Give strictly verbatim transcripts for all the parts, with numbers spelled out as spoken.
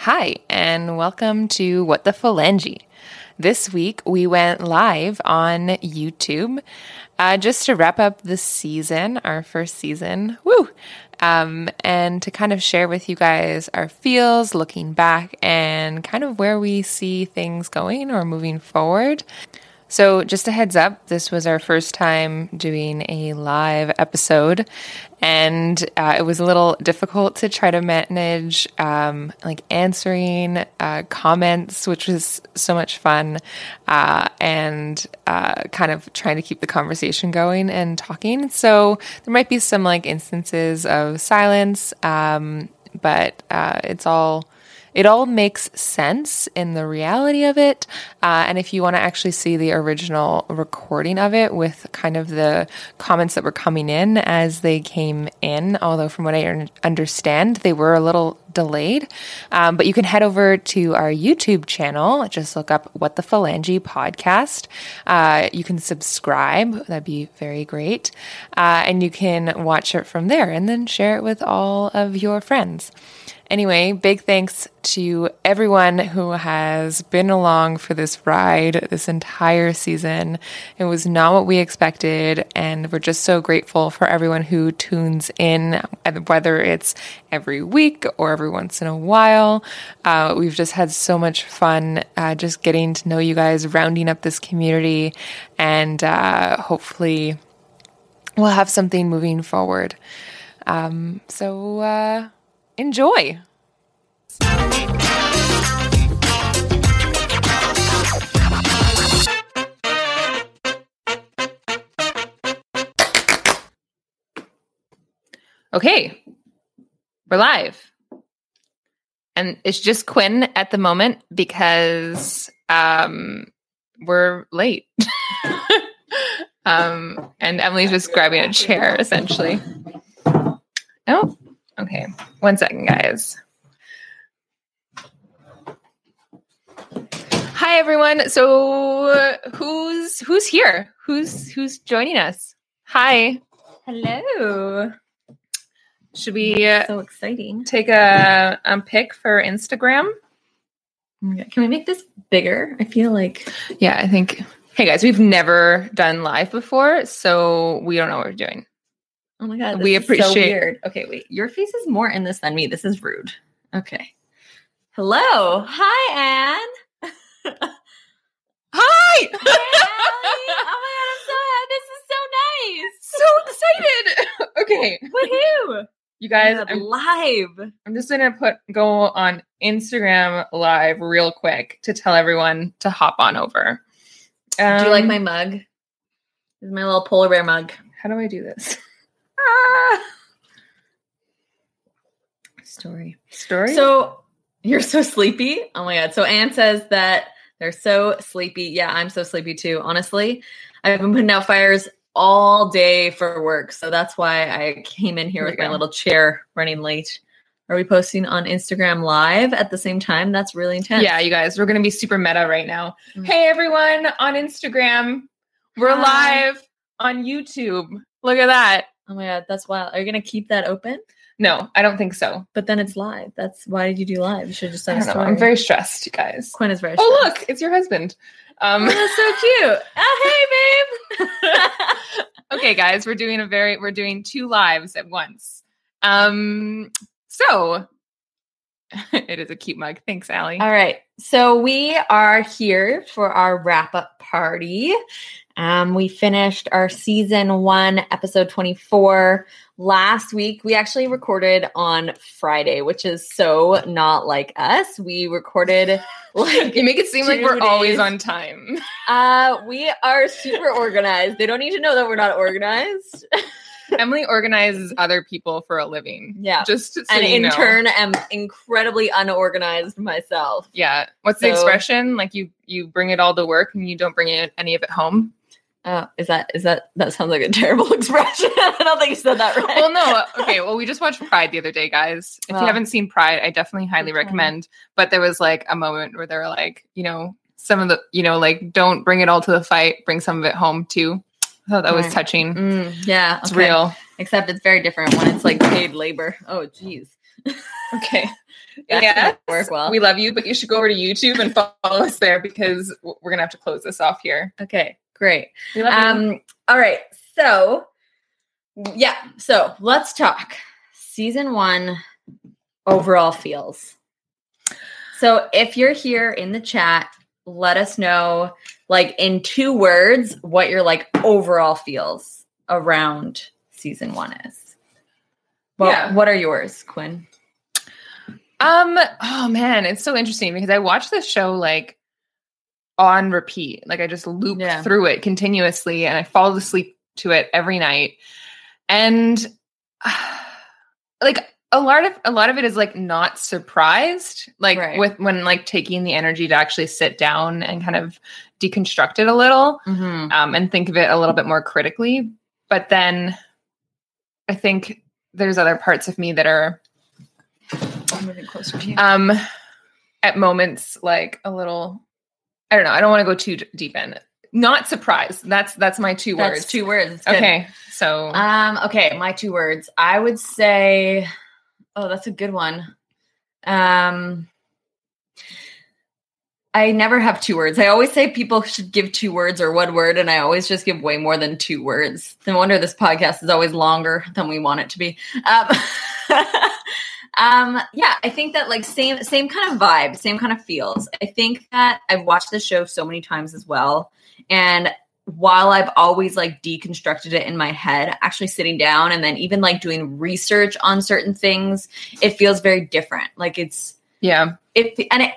Hi, and welcome to What the Phalange. This week we went live on YouTube uh, just to wrap up the season, our first season. Woo! Um, and to kind of share with you guys our feels looking back and kind of where we see things going or moving forward. So just a heads up, this was our first time doing a live episode, and uh, it was a little difficult to try to manage um, like answering uh, comments, which was so much fun, uh, and uh, kind of trying to keep the conversation going and talking. So there might be some like instances of silence, um, but uh, it's all... It all makes sense in the reality of it. Uh, and if you want to actually see the original recording of it with kind of the comments that were coming in as they came in, although from what I un- understand, they were a little delayed. Um, but you can head over to our YouTube channel. Just look up What the Phalange podcast. Uh, you can subscribe. That'd be very great. Uh, and you can watch it from there and then share it with all of your friends. Anyway, big thanks to everyone who has been along for this ride this entire season. It was not what we expected, and we're just so grateful for everyone who tunes in, whether it's every week or every once in a while. Uh, we've just had so much fun uh, just getting to know you guys, rounding up this community, and uh, hopefully we'll have something moving forward. Um, so... Uh, Enjoy. Okay, we're live. And it's just Quinn at the moment because um, we're late. um, and Emily's just grabbing a chair, essentially. Oh. Okay, one second, guys. Hi, everyone. So, who's who's here? Who's who's joining us? Hi. Hello. Should we uh, so exciting? Take a um, pic for Instagram? Can we make this bigger? I feel like yeah. I think. Hey, guys, we've never done live before, so we don't know what we're doing. Oh my God, this we is appreciate so weird. Okay, wait. Your face is more in this than me. This is rude. Okay. Hello. Hi, Anne. Hi. Hi, Allie. Oh my God, I'm so happy. This is so nice. So excited. Okay. Woohoo. You guys, I'm I'm, live. I'm just going to put go on Instagram live real quick to tell everyone to hop on over. Um, do you like my mug? This is my little polar bear mug. How do I do this? Ah. Story. Story? So you're so sleepy. Oh my God. So Anne says that they're so sleepy. Yeah, I'm so sleepy too. Honestly, I've been putting out fires all day for work. So that's why I came in here, here with my little chair running late. Are we posting on Instagram live at the same time? That's really intense. Yeah, you guys, we're going to be super meta right now. Mm-hmm. Hey, everyone on Instagram. We're Hi. live on YouTube. Look at that. Oh my God, that's wild. Are you going to keep that open? No, I don't think so. But then it's live. That's why did you do live? You should have just done I don't a story. know. I'm very stressed, you guys. Quinn is very stressed. Oh, look, it's your husband. Um, oh, that's so cute. Oh, hey, babe. Okay, guys, we're doing a very, we're doing two lives at once. Um, so it is a cute mug. Thanks, Allie. All right. So we are here for our wrap-up party. Um, we finished our season one, episode twenty-four last week. We actually recorded on Friday, which is so not like us. We recorded like you make it seem like we're days. always on time. Uh, we are super organized. They don't need to know that we're not organized. Emily organizes other people for a living. Yeah. Just so and you in know. turn, am incredibly unorganized myself. Yeah. What's the so, expression? Like you, you bring it all to work and you don't bring it, any of it home. Oh, is that, is that, that sounds like a terrible expression. I don't think you said that right. Well, no. Okay. Well, we just watched Pride the other day, guys. If oh. you haven't seen Pride, I definitely highly recommend, but there was like a moment where they were like, you know, some of the, you know, like don't bring it all to the fight, bring some of it home too. I thought that was touching. Mm, yeah. It's okay. real. Except it's very different when it's like paid labor. Oh, geez. Okay. That yes, didn't work well. we love you, but you should go over to YouTube and follow us there because we're going to have to close this off here. Okay, great. We love Um, you. all right. So, yeah. So let's talk season one overall feels. So if you're here in the chat, let us know, like in two words, what your like overall feels around season one is. Well, Yeah. What are yours, Quinn? Um, oh man, it's so interesting because I watch this show like on repeat. Like I just loop Yeah. through it continuously and I fall asleep to it every night. And uh, like a lot of a lot of it is like not surprised, like Right. with when like taking the energy to actually sit down and kind of deconstruct it a little, Mm-hmm. um, and think of it a little bit more critically. But then I think there's other parts of me that are I'm moving closer to you. um at moments like a little, I don't know, I don't want to go too d- deep in. Not surprised. That's that's my two That's words. two words. It's good. Okay. So Um, okay, my two words. I would say, oh, that's a good one. Um, I never have two words. I always say people should give two words or one word, and I always just give way more than two words. No wonder this podcast is always longer than we want it to be. Um, um, yeah, I think that like same same kind of vibe, same kind of feels. I think that I've watched the show so many times as well, and while I've always like deconstructed it in my head, actually sitting down and then even like doing research on certain things, it feels very different. Like it's yeah. it and it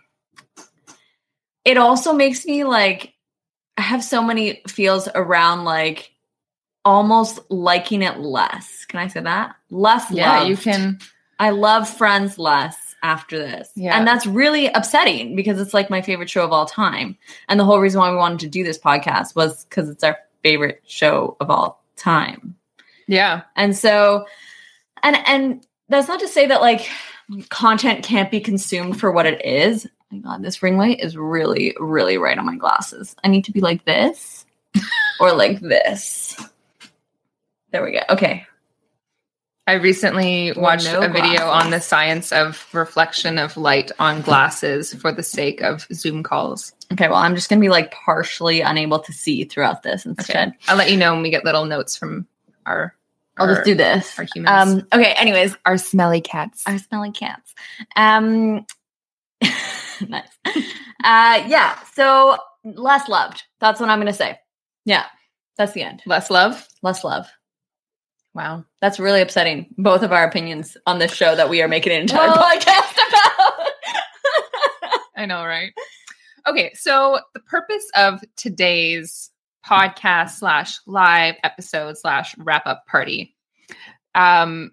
it also makes me like I have so many feels around like almost liking it less. Can I say that? Less Yeah, loved. you can. I love Friends less after this. Yeah. And that's really upsetting because it's like my favorite show of all time. And the whole reason why we wanted to do this podcast was because it's our favorite show of all time. Yeah. And so, and, and that's not to say that like content can't be consumed for what it is. Oh my God, this ring light is really, really right on my glasses. I need to be like this or like this. There we go. Okay. I recently Or watched no a video glasses. on the science of reflection of light on glasses for the sake of Zoom calls. Okay. Well, I'm just going to be like partially unable to see throughout this instead. Okay. I'll let you know when we get little notes from our, I'll our just do this. our humans. Um, okay. Anyways, our smelly cats. our smelly cats. Um, nice. Uh, yeah. So less loved. That's what I'm going to say. Yeah. That's the end. Less love. Less love. Wow. That's really upsetting. Both of our opinions on this show that we are making an entire Well- podcast about. I know, right? Okay, so the purpose of today's podcast slash live episode slash wrap up party. Um.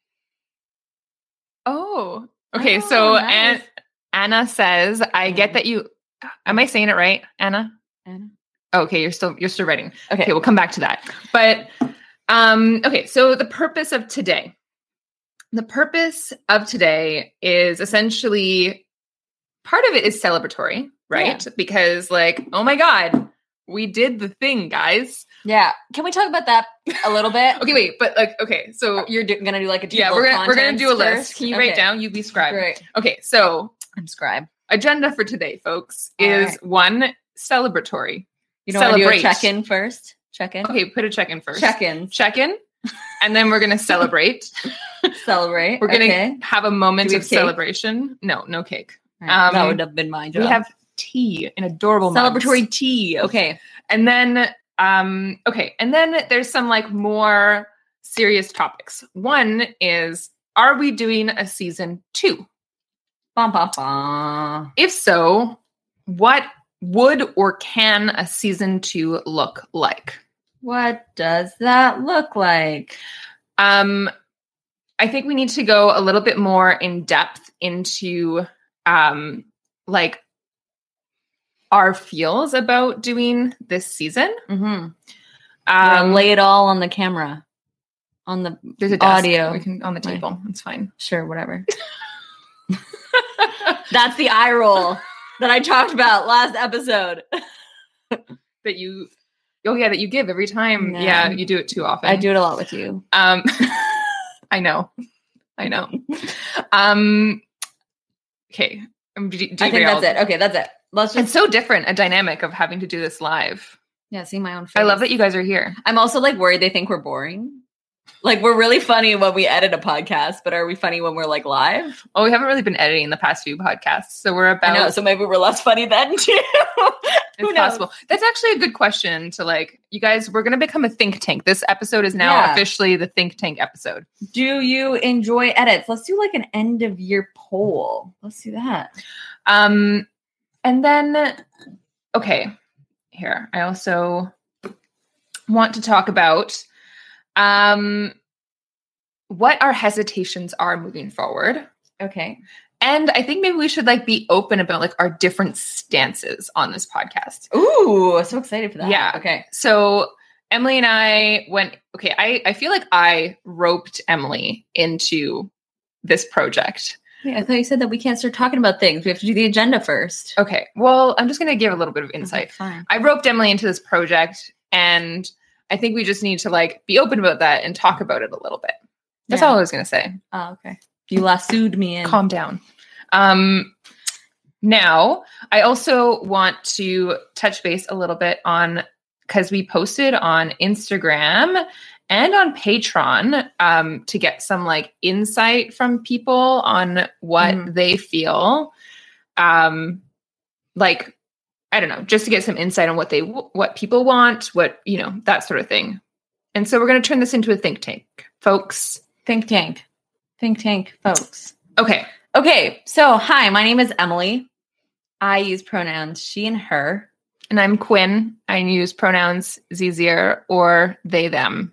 Oh, okay. Oh, so nice. An- Anna says, "I get that you." Am I saying it right, Anna? Anna? Okay, you're still you're still writing. Okay. Okay, we'll come back to that. But um, okay, so the purpose of today. The purpose of today is essentially part of it is celebratory, right? Because like, oh my God, we did the thing, guys. Yeah. Can we talk about that a little bit? Okay, wait, but like, okay, so You're do- going to do like a yeah, table we're of gonna we're gonna do a contents list. first? Can you Okay. write down? You be scribe. Great. Okay, so I'm scribe. agenda for today, folks, All is right. one celebratory. You don't want to do a Celebrate. check-in first? Check-in? Okay, put a check in first. Check-ins. Check in, and then we're gonna celebrate. Celebrate. We're gonna Okay. have a moment Do we of have cake? celebration. No, no cake. Right. that um, would have been my job. We have tea, an adorable mugs. celebratory tea. Okay. And then, um, okay, and then there's some like more serious topics. One is, are we doing a season two? Bum, bum, bum. If so, what would or can a season two look like? What does that look like? Um, I think we need to go a little bit more in depth into um, like our feels about doing this season. Mm-hmm. Um, lay it all on the camera. On the there's a desk. audio. We can on the Right. table. It's fine. Sure, whatever. That's the eye roll that I talked about last episode. that you, oh yeah, that you give every time. No. Yeah, you do it too often. I do it a lot with you. Um, I know, I know. Um, Okay. Um, do, do I think that's it. Okay, that's it. Let's just. It's so different, a dynamic of having to do this live. Yeah, see my own face. I love that you guys are here. I'm also like worried they think we're boring. Like we're really funny when we edit a podcast, but are we funny when we're like live? Oh, we haven't really been editing the past few podcasts, so we're about. I know, so maybe we're less funny then too. Who It's knows? possible. That's actually a good question to like, you guys, we're going to become a think tank. This episode is now Yeah. officially the think tank episode. Do you enjoy edits? Let's do like an end of year poll. Let's do that. Um, and then, okay, here, I also want to talk about um, what our hesitations are moving forward. Okay. And I think maybe we should like be open about like our different stances on this podcast. Ooh, so excited for that. Yeah. Okay. So Emily and I went, okay, I, I feel like I roped Emily into this project. Wait, I thought you said that we can't start talking about things. We have to do the agenda first. Okay. Well, I'm just going to give a little bit of insight. Okay, fine. I roped Emily into this project, and I think we just need to like be open about that and talk about it a little bit. That's Yeah. all I was going to say. Oh, okay. You lassoed me in. Calm down. Um, now, I also want to touch base a little bit on, because we posted on Instagram and on Patreon um, to get some like insight from people on what Mhm. they feel. Um, like, I don't know, just to get some insight on what they, what people want, what, you know, that sort of thing. And so we're going to turn this into a think tank, folks. Think tank. Think tank, folks. Okay. Okay. So, hi, my name is Emily. I use pronouns she and her. And I'm Quinn. I use pronouns Zzier or they, them.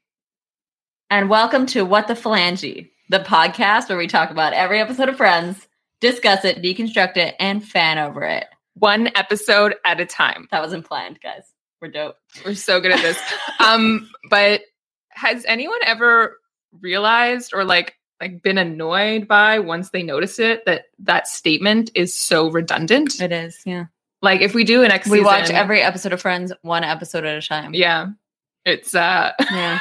And welcome to What the Phalange, the podcast where we talk about every episode of Friends, discuss it, deconstruct it, and fan over it. One episode at a time. That wasn't planned, guys. We're dope. We're so good at this. um, but has anyone ever realized or like like been annoyed by once they notice it that that statement is so redundant? It is, yeah. Like if we do an next We season, watch every episode of Friends one episode at a time. yeah, it's uh. Yeah.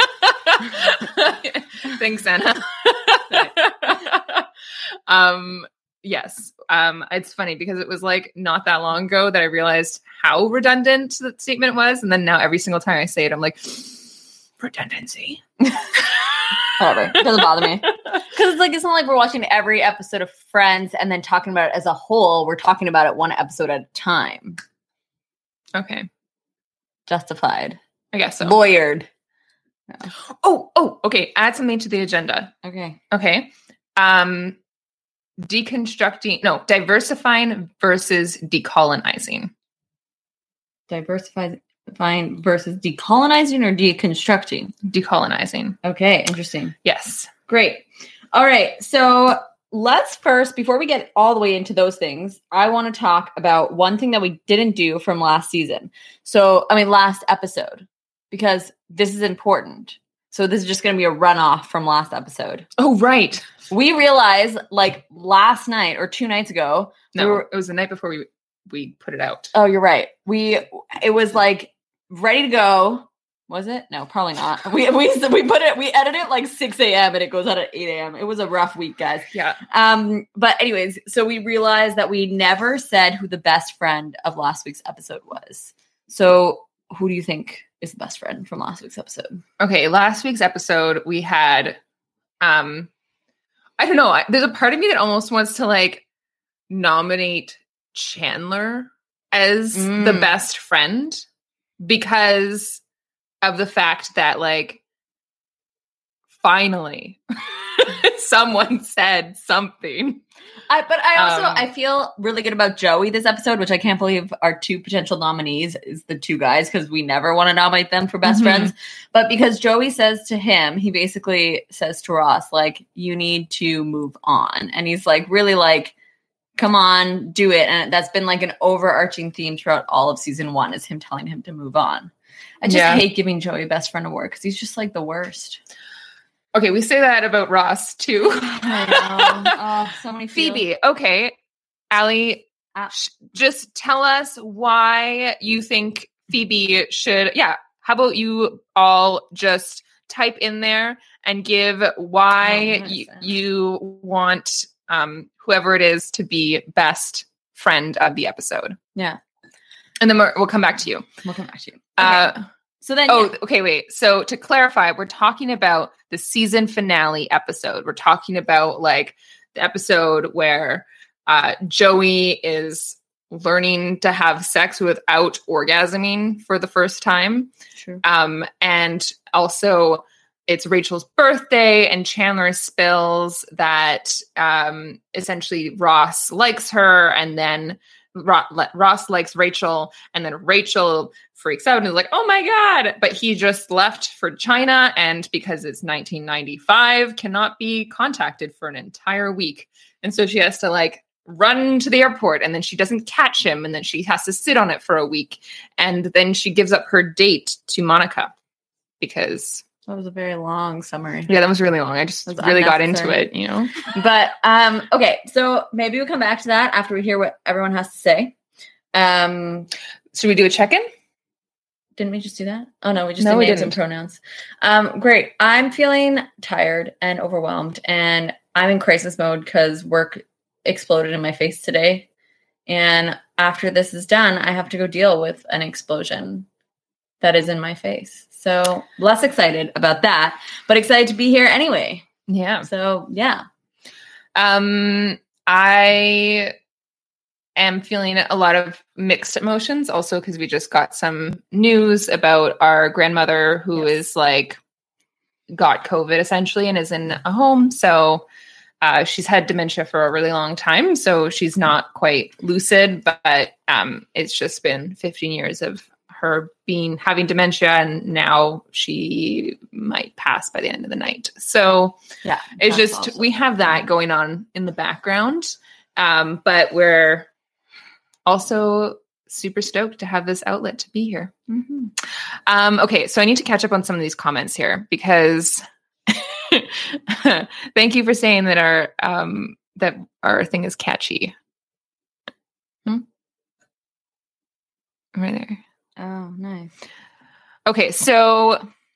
Thanks, Anna. um. Yes. Um. It's funny because it was like not that long ago that I realized how redundant that statement was, and then now every single time I say it, I'm like, redundancy. Whatever. It doesn't bother me. Because it's like it's not like we're watching every episode of Friends and then talking about it as a whole. We're talking about it one episode at a time. Okay. Justified. I guess so. Lawyered. Oh, oh, okay. Add something to the agenda. Okay. Okay. Um, deconstructing, no, diversifying versus decolonizing. Diversifying versus decolonizing or deconstructing? Decolonizing. Okay. Interesting. Yes. Great. All right. So let's first, before we get all the way into those things, I want to talk about one thing that we didn't do from last season. So, I mean, last episode, because this is important. So this is just going to be a runoff from last episode. Oh, right. We realized like last night or two nights ago. No, we were, it was the night before we, we put it out. oh, you're right. We, it was like ready to go. Was it? No, probably not. We we we put it, we edit it like six a.m. and it goes out at eight a.m. It was a rough week, guys. Yeah. Um, but anyways, so we realized that we never said who the best friend of last week's episode was. So who do you think is the best friend from last week's episode? Okay. Last week's episode, we had, um, I don't know. I, there's a part of me that almost wants to like nominate Chandler as Mm. the best friend because of the fact that like finally someone said something. I, but I also, Um, I feel really good about Joey this episode, which I can't believe our two potential nominees is the two guys because we never want to nominate them for best Mhm. friends. But because Joey says to him, he basically says to Ross, like, you need to move on. And he's like, really like, come on, do it. And that's been like an overarching theme throughout all of season one is him telling him to move on. I just Yeah. hate giving Joey best friend award because he's just like the worst. Okay, we say that about Ross too. I know. Oh, so many Phoebe, okay. Allie, Uh, sh- just tell us why you think Phoebe should, yeah, how about you all just type in there and give why Oh, you, nice. you want um, whoever it is to be best friend of the episode. Yeah. And then we're, we'll come back to you. We'll come back to you. Okay. Uh, so then, oh, yeah. okay, wait. So to clarify, we're talking about the season finale episode. We're talking about like the episode where uh, Joey is learning to have sex without orgasming for the first time. True. Um, and also it's Rachel's birthday and Chandler spills that um, essentially Ross likes her, and then Ro- Ross likes Rachel, and then Rachel freaks out and is like, oh my God, but he just left for China, and because it's nineteen ninety-five, cannot be contacted for an entire week. And so she has to like run to the airport, and then she doesn't catch him, and then she has to sit on it for a week, and then she gives up her date to Monica because that was a very long summary. Yeah, that was really long. I just really got into it, you know. But um, okay, so maybe we'll come back to that after we hear what everyone has to say. Um, should we do a check-in? Didn't we just do that? Oh no, we just no, did we names didn't. and pronouns. Um, great. I'm feeling tired and overwhelmed, and I'm in crisis mode because work exploded in my face today. And after this is done, I have to go deal with an explosion that is in my face. So less excited about that, but excited to be here anyway. Yeah. So yeah. Um, I am feeling a lot of mixed emotions also because we just got some news about our grandmother who yes. is like got COVID essentially and is in a home. So uh, she's had dementia for a really long time. So she's not quite lucid, but um, it's just been fifteen years of her being having dementia, and now she might pass by the end of the night. So yeah, it's just awesome. We have that going on in the background, um, but we're also super stoked to have this outlet to be here. Mm-hmm. Um, okay, so I need to catch up on some of these comments here because thank you for saying that our um, that our thing is catchy. Hmm? Right there. Oh, nice. Okay, so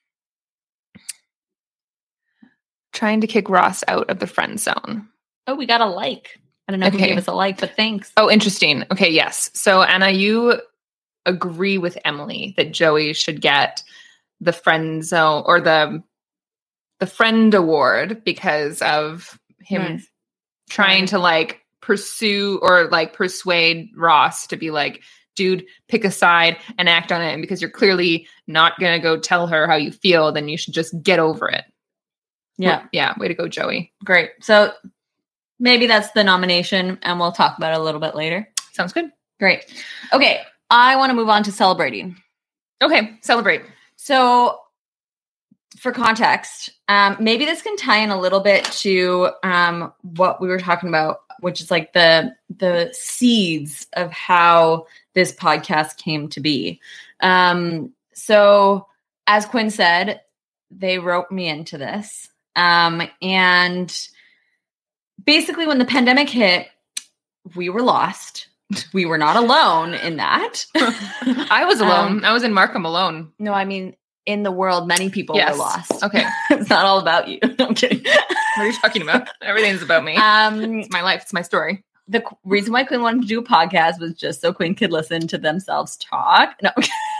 trying to kick Ross out of the friend zone. Oh, we got a like. I don't know okay. who gave us a like, but thanks. Oh, interesting. Okay, yes. So, Anna, you agree with Emily that Joey should get the friend zone or the the friend award because of him nice. trying nice. to like pursue or like persuade Ross to be like, dude, pick a side and act on it. And because you're clearly not going to go tell her how you feel, then you should just get over it. Yeah. Well, yeah. Way to go, Joey. Great. So maybe that's the nomination and we'll talk about it a little bit later. Sounds good. Great. Okay. I want to move on to celebrating. Okay. Celebrate. So for context, um, maybe this can tie in a little bit to um, what we were talking about, which is like the the seeds of how this podcast came to be. Um, so as Quinn said, they wrote me into this. Um, and basically when the pandemic hit, we were lost. We were not alone in that. I was alone. Um, I was in Markham alone. No, I mean, in the world, many people yes. were lost. Okay. It's not all about you. I'm kidding. What are you talking about? Everything's about me. Um, it's my life. It's my story. The qu- reason why Quinn wanted to do a podcast was just so Quinn could listen to themselves talk. No.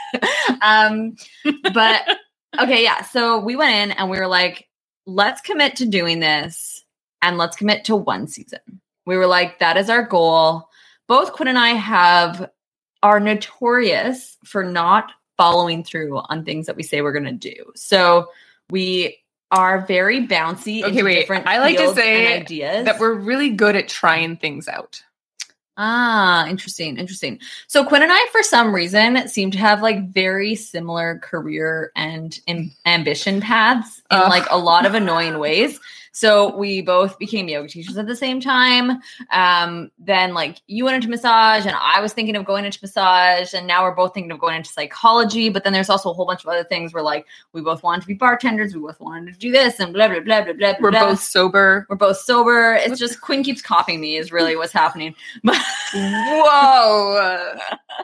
um, but okay. Yeah. So we went in and we were like, let's commit to doing this and let's commit to one season. We were like, that is our goal. Both Quinn and I have are notorious for not following through on things that we say we're going to do. So we are very bouncy. Okay, into wait. Different I like to say ideas. that we're really good at trying things out. Ah, interesting. Interesting. So Quinn and I, for some reason, seem to have like very similar career and am- ambition paths in uh. like a lot of annoying ways. So we both became yoga teachers at the same time. Um, then like you went into massage and I was thinking of going into massage, and now we're both thinking of going into psychology. But then there's also a whole bunch of other things where like we both wanted to be bartenders. We both wanted to do this and blah, blah, blah, blah, blah. We're blah. both sober. We're both sober. It's just Quinn keeps copying me is really what's happening. Whoa.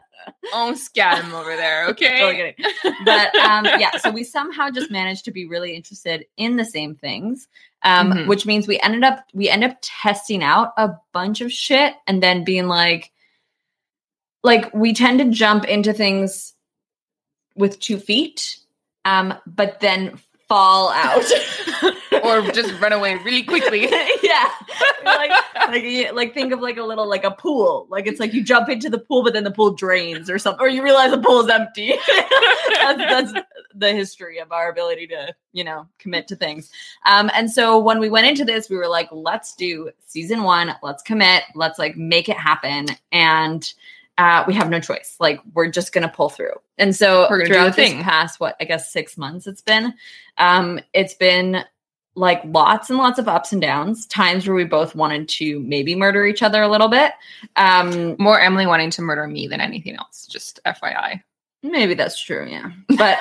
own scam over there, okay? Totally kidding. But um, yeah, so we somehow just managed to be really interested in the same things, um, mm-hmm. which means we ended up we end up testing out a bunch of shit and then being like, like we tend to jump into things with two feet, um, but then fall out. Or just run away really quickly. Yeah. Like, like, like think of like a little, like a pool. Like it's like you jump into the pool, but then the pool drains or something, or you realize the pool is empty. that's, that's the history of our ability to, you know, commit to things. Um, and so when we went into this, we were like, let's do season one. Let's commit. Let's like make it happen. And uh, we have no choice. Like we're just going to pull through. And so throughout this past, what, I guess six months it's been, um, it's been like lots and lots of ups and downs, times where we both wanted to maybe murder each other a little bit. Um, More Emily wanting to murder me than anything else, just F Y I. Maybe that's true, yeah. But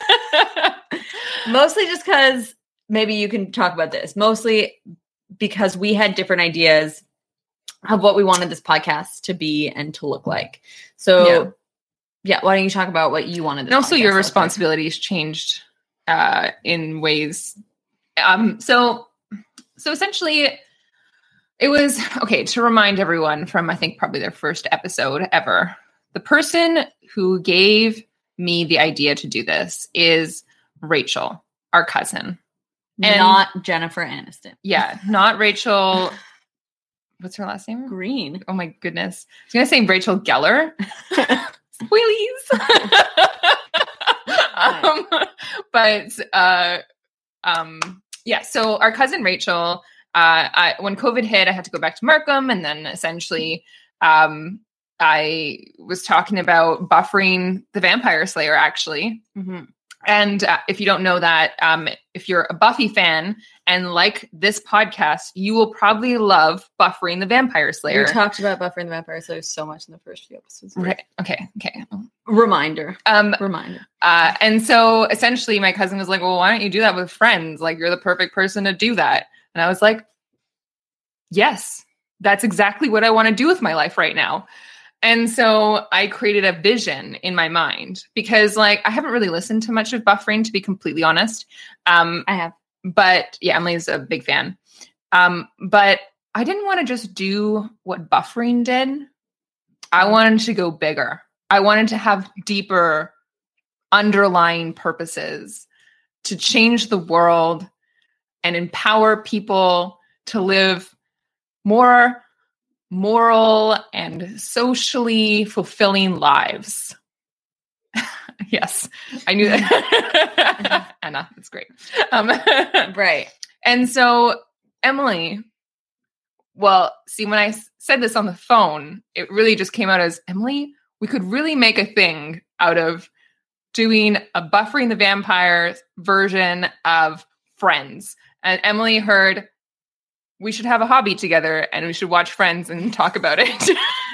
mostly just because, maybe you can talk about this, mostly because we had different ideas of what we wanted this podcast to be and to look like. So yeah, yeah why don't you talk about what you wanted this And also your responsibilities like? changed uh, in ways... Um, so, so essentially it was, okay, to remind everyone from, I think probably their first episode ever, the person who gave me the idea to do this is Rachel, our cousin. And not Jennifer Aniston. Yeah. Not Rachel. What's her last name? Green. Oh my goodness. I was going to say Rachel Geller. Spoilies. um, but, uh, um, yeah, so our cousin Rachel, uh, I, when COVID hit, I had to go back to Markham. And then essentially um, I was talking about Buffering the Vampire Slayer, actually. Mm-hmm. And uh, if you don't know that, um, if you're a Buffy fan and like this podcast, you will probably love Buffering the Vampire Slayer. We talked about Buffering the Vampire Slayer so much in the first few episodes. Right. Okay. Okay. Reminder. Um, Reminder. Uh, and so essentially my cousin was like, well, why don't you do that with friends? Like, you're the perfect person to do that. And I was like, yes, that's exactly what I want to do with my life right now. And so I created a vision in my mind because, like, I haven't really listened to much of Buffering, to be completely honest. Um, I have. But yeah, Emily's a big fan. Um, but I didn't want to just do what Buffering did. I wanted to go bigger. I wanted to have deeper underlying purposes to change the world and empower people to live more moral and socially fulfilling lives. Yes, I knew that. Anna, that's great. Um, right. And so, Emily, well, see, when I said this on the phone, it really just came out as, Emily, we could really make a thing out of doing a Buffering the Vampire version of Friends. And Emily heard, we should have a hobby together and we should watch Friends and talk about it.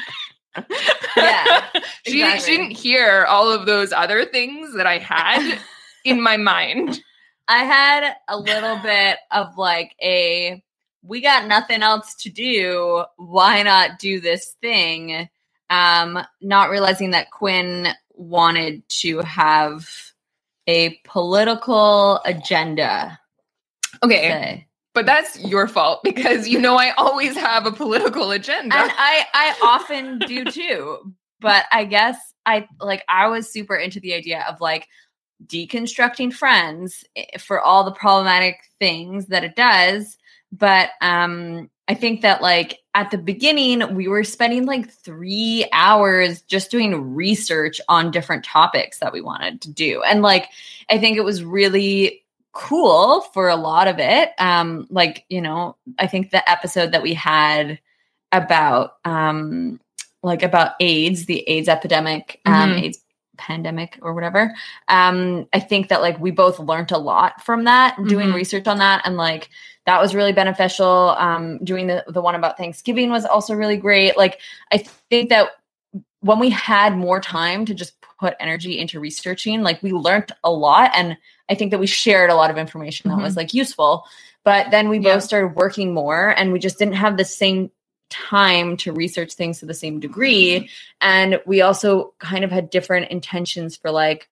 Yeah. she, exactly. she didn't hear all of those other things that I had in my mind. I had a little bit of like a, we got nothing else to do. Why not do this thing? Um, not realizing that Quinn wanted to have a political agenda. Okay. Say. But that's your fault because, you know, I always have a political agenda. And I, I often do too. But I guess I like I was super into the idea of like deconstructing Friends for all the problematic things that it does. But um, I think that like at the beginning, we were spending like three hours just doing research on different topics that we wanted to do. And like, I think it was really cool for a lot of it. Um, like, you know, I think the episode that we had about um, like about AIDS, the AIDS epidemic, um, mm-hmm. AIDS pandemic or whatever. Um, I think that like we both learned a lot from that, doing mm-hmm. research on that. And like, that was really beneficial. Um, doing the, the one about Thanksgiving was also really great. Like, I think that when we had more time to just put energy into researching, like we learned a lot. And I think that we shared a lot of information that mm-hmm. was like useful, but then we yeah. both started working more and we just didn't have the same time to research things to the same degree. And we also kind of had different intentions for like,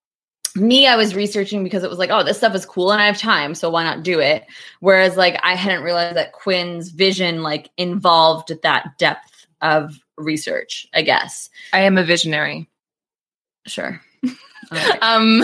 me, I was researching because it was like, oh, this stuff is cool and I have time, so why not do it? Whereas like I hadn't realized that Quinn's vision like involved that depth of research, I guess. I am a visionary. Sure. Right. Um,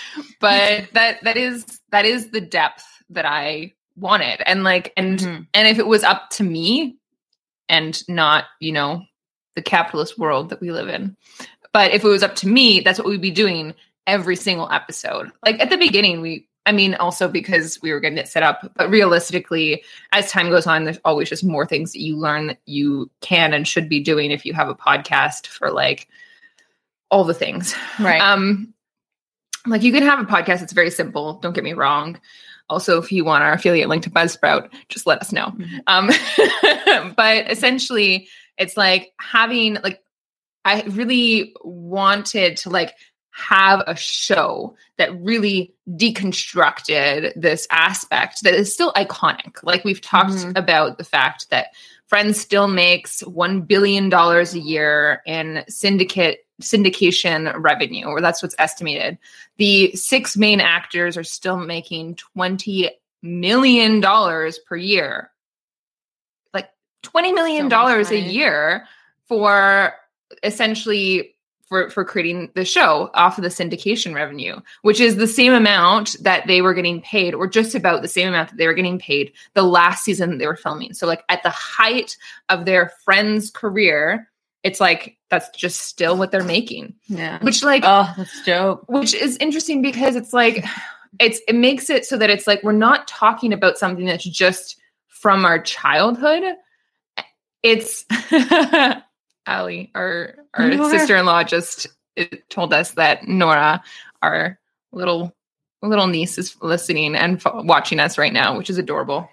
but that that is that is the depth that I wanted. And like and mm-hmm. and if it was up to me and not, you know, the capitalist world that we live in, but if it was up to me, that's what we'd be doing every single episode. Like at the beginning, we, I mean, also because we were getting it set up, but realistically, as time goes on, there's always just more things that you learn that you can and should be doing if you have a podcast for like all the things. Right. Um, like you can have a podcast. It's very simple. Don't get me wrong. Also, if you want our affiliate link to Buzzsprout, just let us know. Mm-hmm. Um, but essentially it's like having like, I really wanted to like have a show that really deconstructed this aspect that is still iconic. Like we've talked mm-hmm. about the fact that Friends still makes one billion dollars a year in syndicate syndication revenue, or that's what's estimated. The six main actors are still making twenty million dollars per year. Like twenty million dollars so a year for essentially for, for creating the show off of the syndication revenue, which is the same amount that they were getting paid, or just about the same amount that they were getting paid the last season that they were filming. So like at the height of their Friends career, it's like, that's just still what they're making. Yeah. Which like, oh, that's dope. Which is interesting because it's like, it's, it makes it so that it's like, we're not talking about something that's just from our childhood. It's Allie, our, our Nora. sister-in-law just told us that Nora, our little, little niece, is listening and f- watching us right now, which is adorable.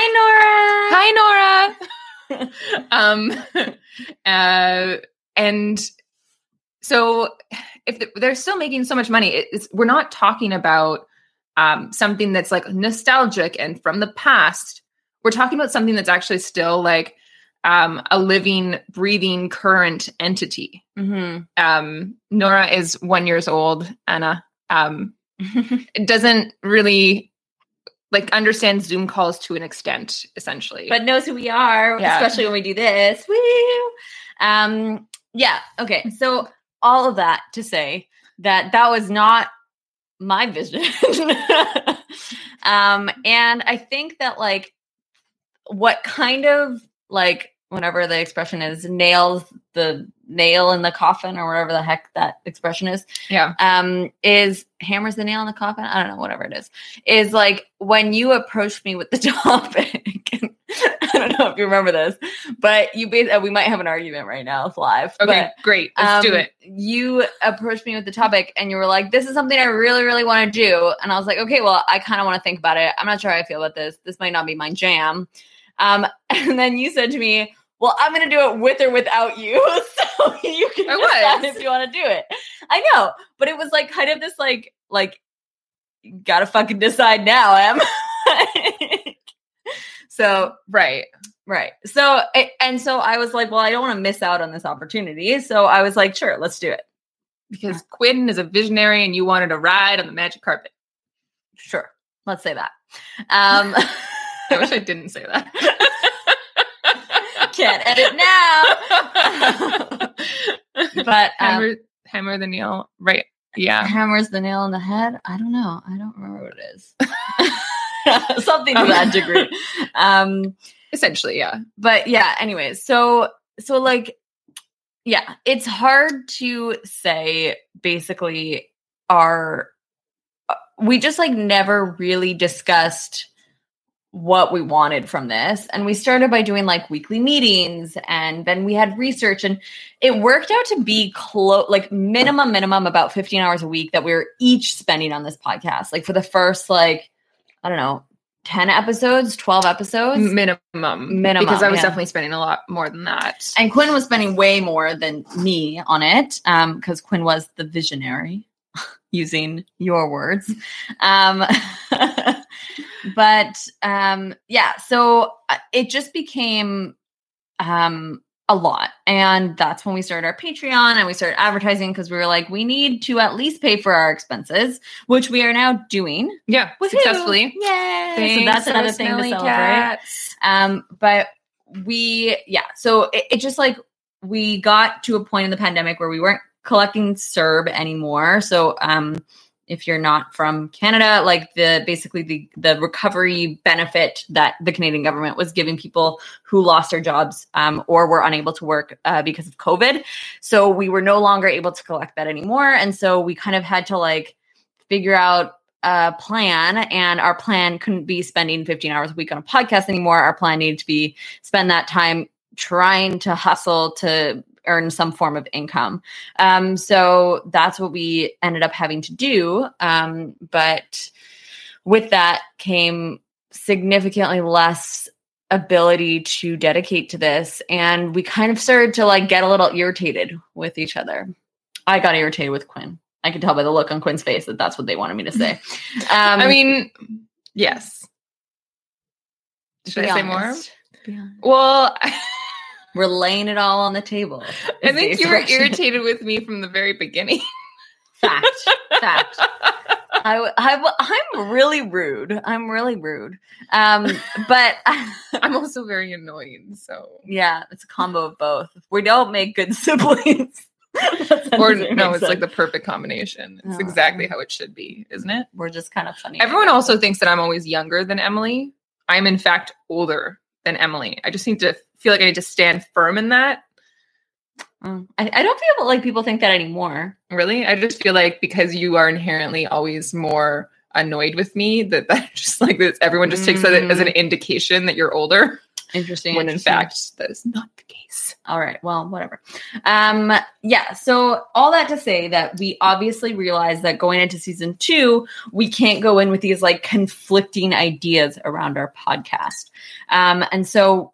Hi, Nora. Hi, Nora. um, uh, and so if the, they're still making so much money, it, it's, we're not talking about um, something that's like nostalgic and from the past. We're talking about something that's actually still like um, a living, breathing, current entity. Mm-hmm. Um, Nora is one years old. Anna um, it doesn't really like understand Zoom calls to an extent, essentially, but knows who we are, yeah. Especially when we do this. Woo! Um, yeah. Okay. So all of that to say that that was not my vision. um, and I think that like what kind of like, whatever the expression is, nails the nail in the coffin or whatever the heck that expression is. Yeah. Um, is hammers the nail in the coffin. I don't know, whatever it is, is like when you approached me with the topic, I don't know if you remember this, but you basically, we might have an argument right now. It's live. Okay, but, great. Let's um, do it. You approached me with the topic and you were like, this is something I really, really want to do. And I was like, okay, well, I kind of want to think about it. I'm not sure how I feel about this. This might not be my jam. Um, and then you said to me, well, I'm going to do it with or without you. So you can decide if you want to do it. I know, but it was like kind of this like, like, you gotta fucking decide now, Em. So, right. Right. So, and so I was like, well, I don't want to miss out on this opportunity. So I was like, sure, let's do it. Because Quinn is a visionary and you wanted to ride on the magic carpet. Sure. Let's say that. Um, I wish I didn't say that. Can't edit now. But um, hammer, hammer the nail. Right. Yeah. Hammers the nail on the head. I don't know. I don't remember what it is. Something to that degree. Um, Essentially, yeah. But yeah, anyways. So, so like, yeah, it's hard to say basically our, we just like never really discussed what we wanted from this. And we started by doing like weekly meetings, and then we had research, and it worked out to be close, like minimum, minimum about fifteen hours a week that we were each spending on this podcast. Like for the first, like, I don't know, ten episodes, twelve episodes. Minimum. Minimum. Because I was yeah. definitely spending a lot more than that. And Quinn was spending way more than me on it. Um, because Quinn was the visionary, using your words. Um, but um, yeah, so it just became um, a lot. And that's when we started our Patreon and we started advertising because we were like, we need to at least pay for our expenses, which we are now doing. Yeah, Woohoo! successfully. Yay! Thanks, so that's another thing to celebrate. Cats. Um, but we, yeah, so it, it just like, we got to a point in the pandemic where we weren't collecting C E R B anymore. So, um, if you're not from Canada, like the basically the the recovery benefit that the Canadian government was giving people who lost their jobs um, or were unable to work uh, because of COVID. So we were no longer able to collect that anymore. And so we kind of had to like figure out a plan, and our plan couldn't be spending fifteen hours a week on a podcast anymore. Our plan needed to be spend that time trying to hustle to earn some form of income. Um, so that's what we ended up having to do. Um, but with that came significantly less ability to dedicate to this. And we kind of started to like get a little irritated with each other. I got irritated with Quinn. I could tell by the look on Quinn's face that that's what they wanted me to say. Um, I mean, yes. Should I say honest. more? Well, we're laying it all on the table. I think you were irritated with me from the very beginning. Fact. Fact. I, I, I'm really rude. I'm really rude. Um, but I'm also very annoying. So yeah, it's a combo of both. We don't make good siblings. Or no, it's sense. Like the perfect combination. It's oh. exactly how it should be, isn't it? We're just kind of funny. Everyone also thinks that I'm always younger than Emily. I'm in fact older than Emily. I just need to feel like I need to stand firm in that. Mm. I, I don't feel like people think that anymore. Really? I just feel like because you are inherently always more annoyed with me, that that just like this, everyone just takes that as an indication that you're older. Interesting. When interesting. in fact, that is not the case. All right. Well, whatever. Um, yeah. So all that to say that we obviously realized that going into season two, we can't go in with these like conflicting ideas around our podcast. Um, and so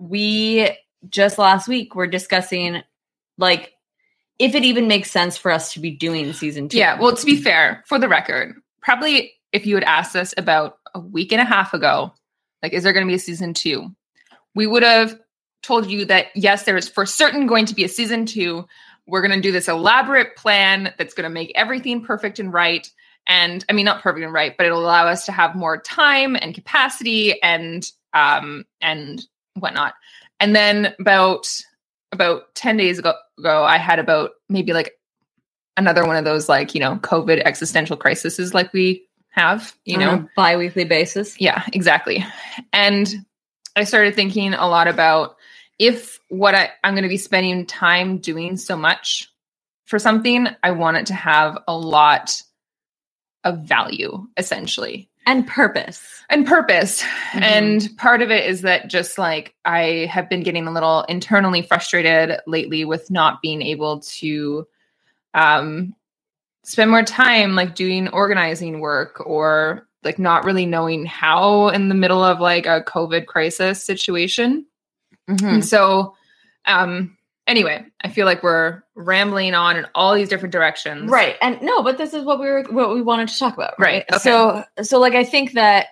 we just last week were discussing like if it even makes sense for us to be doing season two. Yeah. Well, to be fair, for the record, probably if you had asked us about a week and a half ago, like, is there going to be a season two? We would have told you that, yes, there is for certain going to be a season two. We're going to do this elaborate plan that's going to make everything perfect and right. And I mean, not perfect and right, but it'll allow us to have more time and capacity and, um, and whatnot. And then about, about ten days ago, ago, I had about maybe like another one of those, like, you know, COVID existential crises like we have, you know, on a bi-weekly basis. Yeah, exactly. And I started thinking a lot about if what I, I'm going to be spending time doing so much for something, I want it to have a lot of value, essentially. And purpose. And purpose. Mm-hmm. And part of it is that just like I have been getting a little internally frustrated lately with not being able to um, spend more time like doing organizing work or like not really knowing how in the middle of like a COVID crisis situation. Mm-hmm. And so, um, anyway, I feel like we're rambling on in all these different directions. Right. And no, but this is what we were, what we wanted to talk about. Right. right. Okay. So, so like, I think that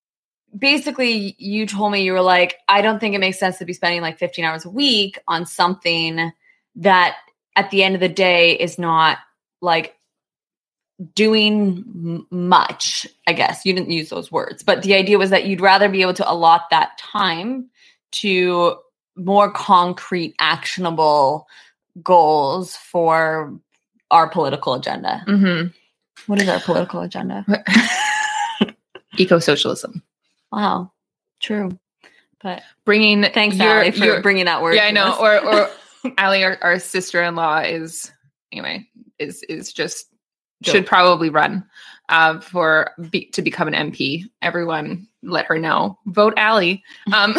basically you told me, you were like, I don't think it makes sense to be spending like fifteen hours a week on something that at the end of the day is not like doing m- much, I guess. You didn't use those words, but the idea was that you'd rather be able to allot that time to more concrete, actionable goals for our political agenda. Mm-hmm. What is our political agenda? Eco-socialism. Wow. True. But bringing thanks, your, Allie, for your, bringing that word. Yeah, I know. Us. Or, or Allie, our, our sister-in-law is, anyway, is, is just, Dope. Should probably run uh, for be, to become an M P. Everyone let her know. Vote Allie. Um,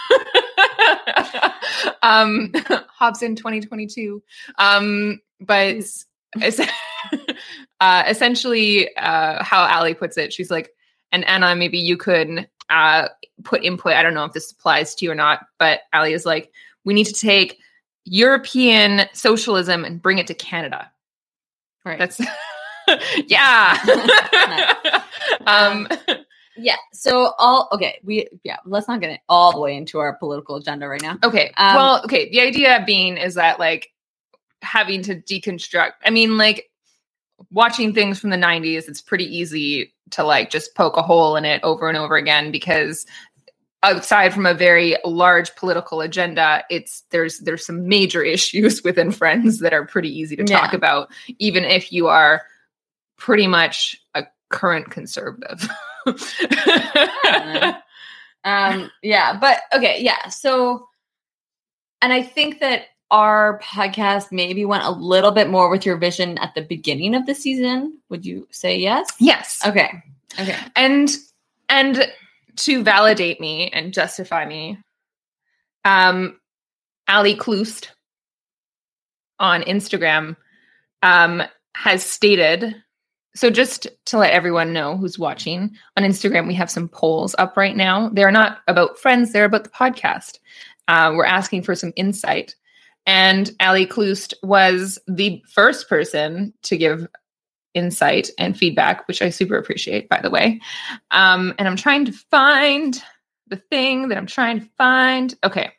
um, Hobson twenty twenty-two. Um, but es- uh, essentially uh, how Allie puts it, she's like, and Anna, maybe you could uh, put input. I don't know if this applies to you or not, but Allie is like, we need to take European socialism and bring it to Canada. Right. That's... yeah. um, Yeah. So all okay, we yeah, let's not get it all the way into our political agenda right now. Okay. Um, well, okay. The idea being is that like having to deconstruct. I mean, like watching things from the nineties, it's pretty easy to like just poke a hole in it over and over again because outside from a very large political agenda, it's there's there's some major issues within Friends that are pretty easy to talk Yeah. about, even if you are pretty much a current conservative. um yeah, but okay, yeah. So and I think that our podcast maybe went a little bit more with your vision at the beginning of the season. Would you say yes? Yes. Okay. Okay. And and to validate me and justify me, um, Ali Kloost on Instagram um, has stated, so just to let everyone know who's watching, on Instagram we have some polls up right now. They're not about Friends, they're about the podcast. Uh, we're asking for some insight. And Ali Kloost was the first person to give insight and feedback, which I super appreciate, by the way. Um, and I'm trying to find the thing that I'm trying to find. Okay.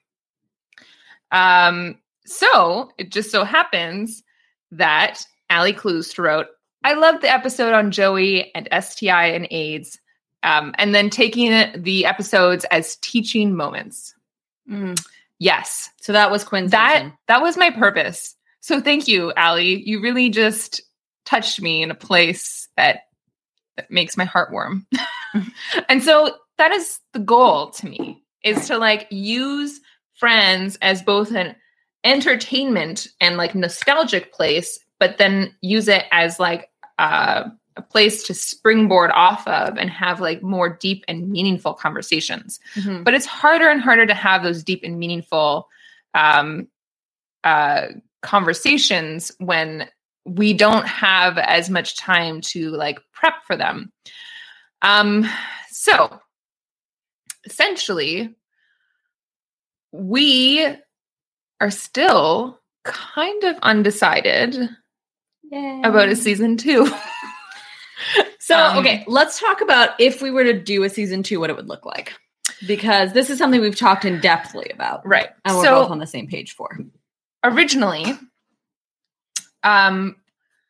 Um, so it just so happens that Ali Kloost wrote, I loved the episode on Joey and S T I and AIDS, um, and then taking the episodes as teaching moments. Mm. Yes. So that was Quinn's That, vision. that was my purpose. So thank you, Ali. You really just touched me in a place that, that makes my heart warm. And so that is the goal to me, is to like use Friends as both an entertainment and like nostalgic place, but then use it as like uh, a place to springboard off of and have like more deep and meaningful conversations. Mm-hmm. But it's harder and harder to have those deep and meaningful um, uh, conversations when we don't have as much time to like prep for them. Um, so essentially, we are still kind of undecided Yay. about a season two. So, Um, okay, let's talk about if we were to do a season two, what it would look like. Because this is something we've talked in depthly about. Right. And we're So- both on the same page for. Originally, um,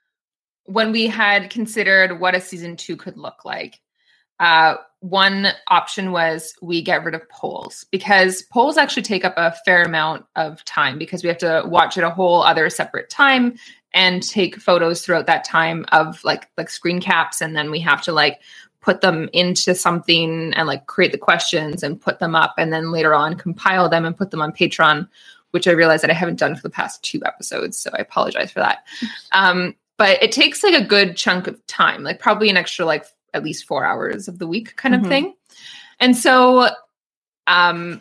when we had considered what a season two could look like, uh, one option was we get rid of polls, because polls actually take up a fair amount of time because we have to watch it a whole other separate time and take photos throughout that time of like like screen caps, and then we have to like put them into something and like create the questions and put them up, and then later on compile them and put them on Patreon, which I realized that I haven't done for the past two episodes, so I apologize for that. Um, but it takes like a good chunk of time, like probably an extra like at least four hours of the week kind of Mhm. thing. And so, um,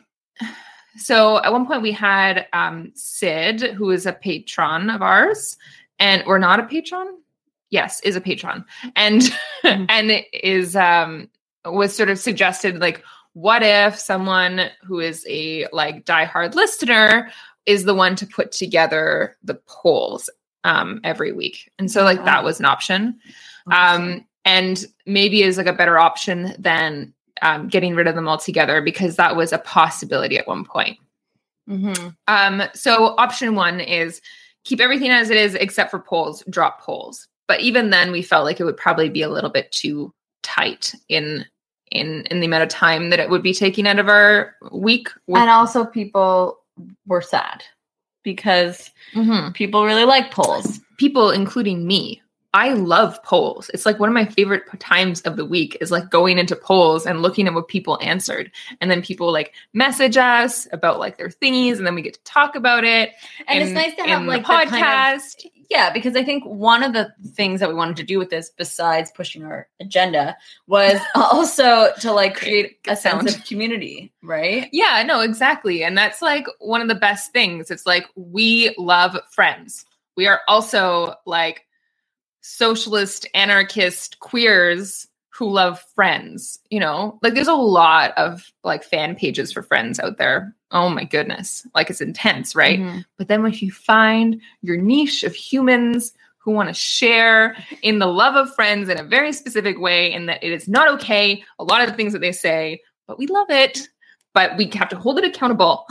so at one point we had um, Sid, who is a patron of ours, and or not a patron. Yes, is a patron, and Mhm. and it is um, was sort of suggested like, what if someone who is a like diehard listener is the one to put together the polls um, every week, and so like Wow. that was an option. Um, and maybe is like a better option than um, getting rid of them altogether, because that was a possibility at one point. Mm-hmm. Um, so option one is keep everything as it is except for polls, drop polls. But even then we felt like it would probably be a little bit too tight in in in the amount of time that it would be taking out of our week. With- And also people were sad because Mhm. people really like polls. People, including me, I love polls. It's like one of my favorite p- times of the week is like going into polls and looking at what people answered. And then people like message us about like their thingies, and then we get to talk about it. And it's in- nice to have in like the the kind of- podcast. Yeah, because I think one of the things that we wanted to do with this, besides pushing our agenda, was also to like create a Good sense sound. of community, right? Yeah, no, exactly. And that's like one of the best things. It's like we love Friends. We are also like socialist, anarchist queers who love Friends, you know? Like there's a lot of like fan pages for Friends out there. Oh my goodness. Like it's intense, right? Mhm. But then if you find your niche of humans who want to share in the love of friends in a very specific way, and that it is not okay, a lot of the things that they say, but we love it, but we have to hold it accountable.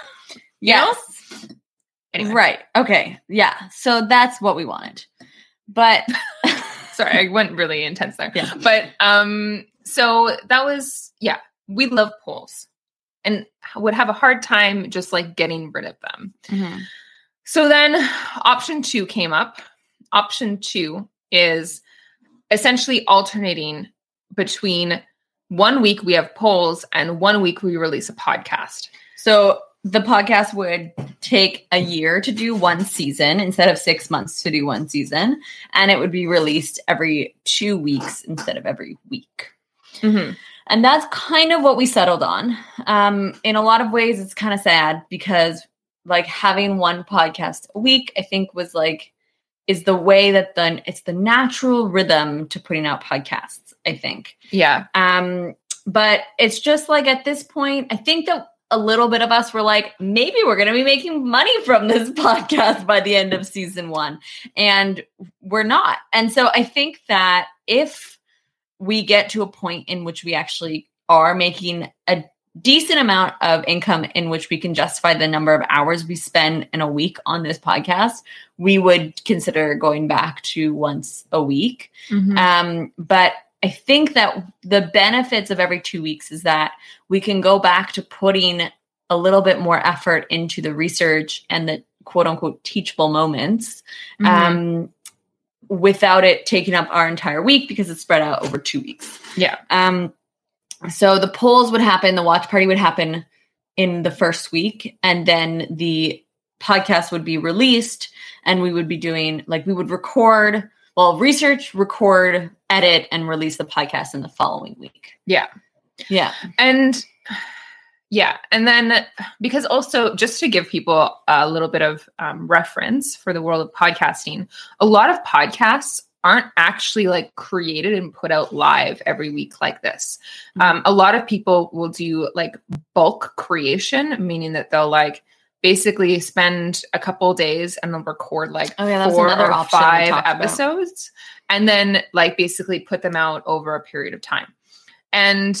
Yes. Anyway. Right. Okay. Yeah. So that's what we wanted. But sorry, I went really intense there. Yeah. But um, so that was, yeah, we love polls and would have a hard time just like getting rid of them. Mm-hmm. So then option two came up. Option two is essentially alternating between one week we have polls and one week we release a podcast. So the podcast would take a year to do one season instead of six months to do one season. And it would be released every two weeks instead of every week. Mm-hmm. And that's kind of what we settled on. Um, in a lot of ways, it's kind of sad because like having one podcast a week, I think was like, is the way that the, it's the natural rhythm to putting out podcasts, I think. Yeah. Um, but it's just like at this point, I think that a little bit of us were like, maybe we're going to be making money from this podcast by the end of season one. And we're not. And so I think that if we get to a point in which we actually are making a decent amount of income in which we can justify the number of hours we spend in a week on this podcast, we would consider going back to once a week. Mm-hmm. Um, but I think that the benefits of every two weeks is that we can go back to putting a little bit more effort into the research and the quote unquote teachable moments Mm-hmm. um, without it taking up our entire week because it's spread out over two weeks. Yeah. Um, so the polls would happen, the watch party would happen in the first week, and then the podcast would be released and we would be doing like, we would record Well, research, record, edit, and release the podcast in the following week. Yeah. Yeah. And yeah. And then because also just to give people a little bit of um, reference for the world of podcasting, a lot of podcasts aren't actually like created and put out live every week like this. Um, a lot of people will do like bulk creation, meaning that they'll like basically spend a couple days and they'll record like oh, yeah, four or five episodes about. And then like basically put them out over a period of time. And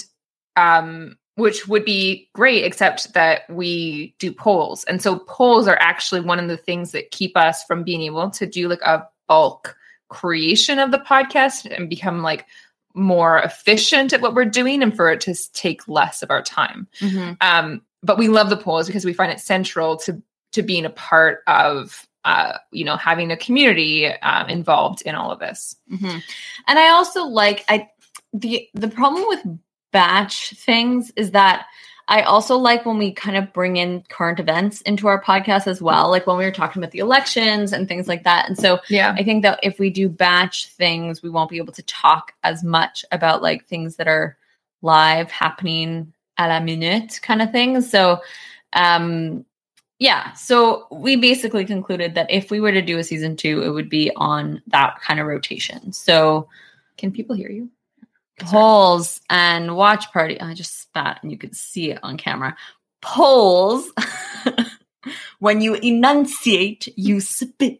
um, which would be great, except that we do polls. And so polls are actually one of the things that keep us from being able to do like a bulk creation of the podcast and become like more efficient at what we're doing and for it to take less of our time. Mm-hmm. Um, but we love the polls because we find it central to to being a part of, uh, you know, having a community um, involved in all of this. Mm-hmm. And I also like I the the problem with batch things is that I also like when we kind of bring in current events into our podcast as well, like when we were talking about the elections and things like that. And so yeah, I think that if we do batch things, we won't be able to talk as much about like things that are live happening à la minute kind of thing. So, um, yeah. So we basically concluded that if we were to do a season two, it would be on that kind of rotation. So can people hear you? Polls and watch party. I just spat and you could see it on camera. Polls. When you enunciate, you spit.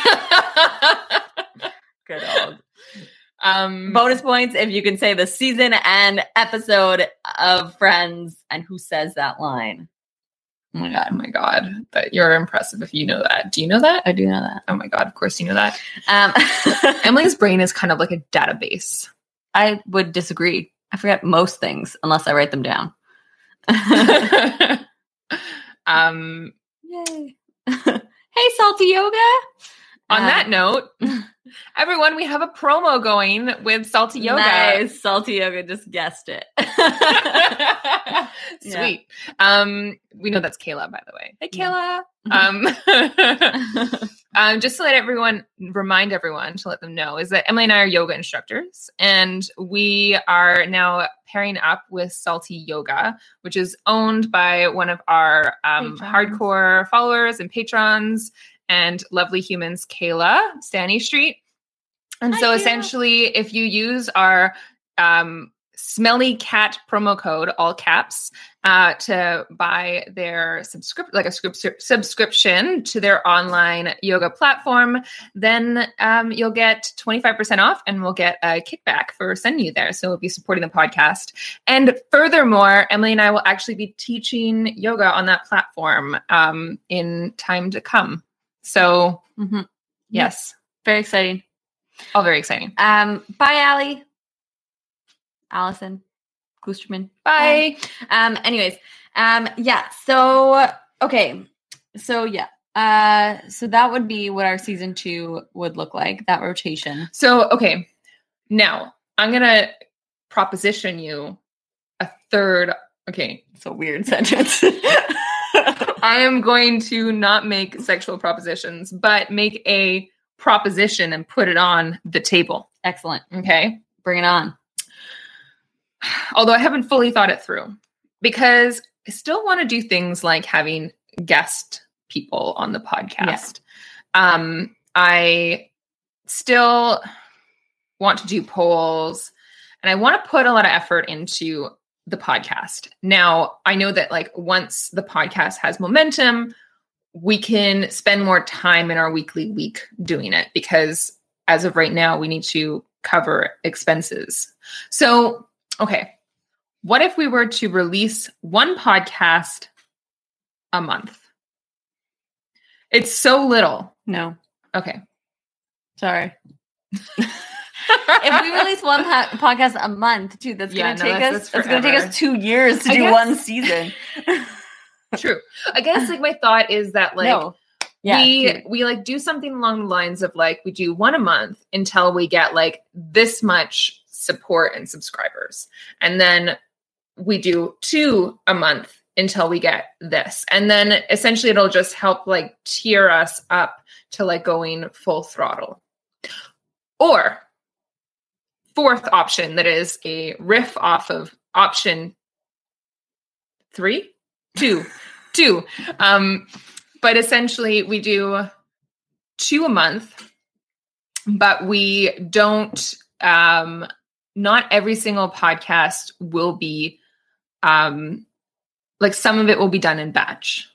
Good old. Um, bonus points if you can say the season and episode of Friends and who says that line. Oh my God. Oh my God. But you're impressive if you know that. Do you know that? I do know that. Oh my God. Of course you know that. Um, Emily's brain is kind of like a database. I would disagree. I forget most things unless I write them down. um, Yay. Hey, Salty Yoga. On uh, that note, everyone, we have a promo going with Salty Yoga. Nice. Salty Yoga just guessed it. Sweet. Yeah. Um, we know that's Kayla, by the way. Hey, Kayla. Mm-hmm. Um, um, just to let everyone, remind everyone, to let them know, is that Emily and I are yoga instructors, and we are now pairing up with Salty Yoga, which is owned by one of our um, hardcore followers and patrons and lovely humans, Kayla, Stanny Street. And Hi, so Kayla. essentially, if you use our um, Smelly Cat promo code, all caps, uh, to buy their subscrip- like a scrip- subscription to their online yoga platform, then um, you'll get twenty-five percent off and we'll get a kickback for sending you there. So we'll be supporting the podcast. And furthermore, Emily and I will actually be teaching yoga on that platform um, in time to come. So mm-hmm. yes. Very exciting. All very exciting. Um, bye, Allie. Allison Klusterman. Bye. Bye. Um, anyways, um, yeah. So, okay. So yeah. Uh, so that would be what our season two would look like, that rotation. So, okay. Now I'm going to proposition you a third. Okay. It's a weird sentence. I am going to not make sexual propositions, but make a proposition and put it on the table. Excellent. Okay. Bring it on. Although I haven't fully thought it through, because I still want to do things like having guest people on the podcast. Yeah. Um, I still want to do polls, and I want to put a lot of effort into the podcast. Now, I know that like once the podcast has momentum, we can spend more time in our weekly week doing it, because as of right now, we need to cover expenses. So okay, what if we were to release one podcast a month? It's so little. No. Okay. Sorry. If we release one ha- podcast a month, dude, that's yeah, gonna no, take that's, us. that's it's gonna take us two years to I do guess, one season. True. I guess like my thought is that like no. yeah, we dude. we like do something along the lines of like we do one a month until we get like this much support and subscribers, and then we do two a month until we get this, and then essentially it'll just help like tier us up to like going full throttle. Or fourth option, that is a riff off of option three, two, two. Um, but essentially we do two a month, but we don't, um, not every single podcast will be, um, like some of it will be done in batch.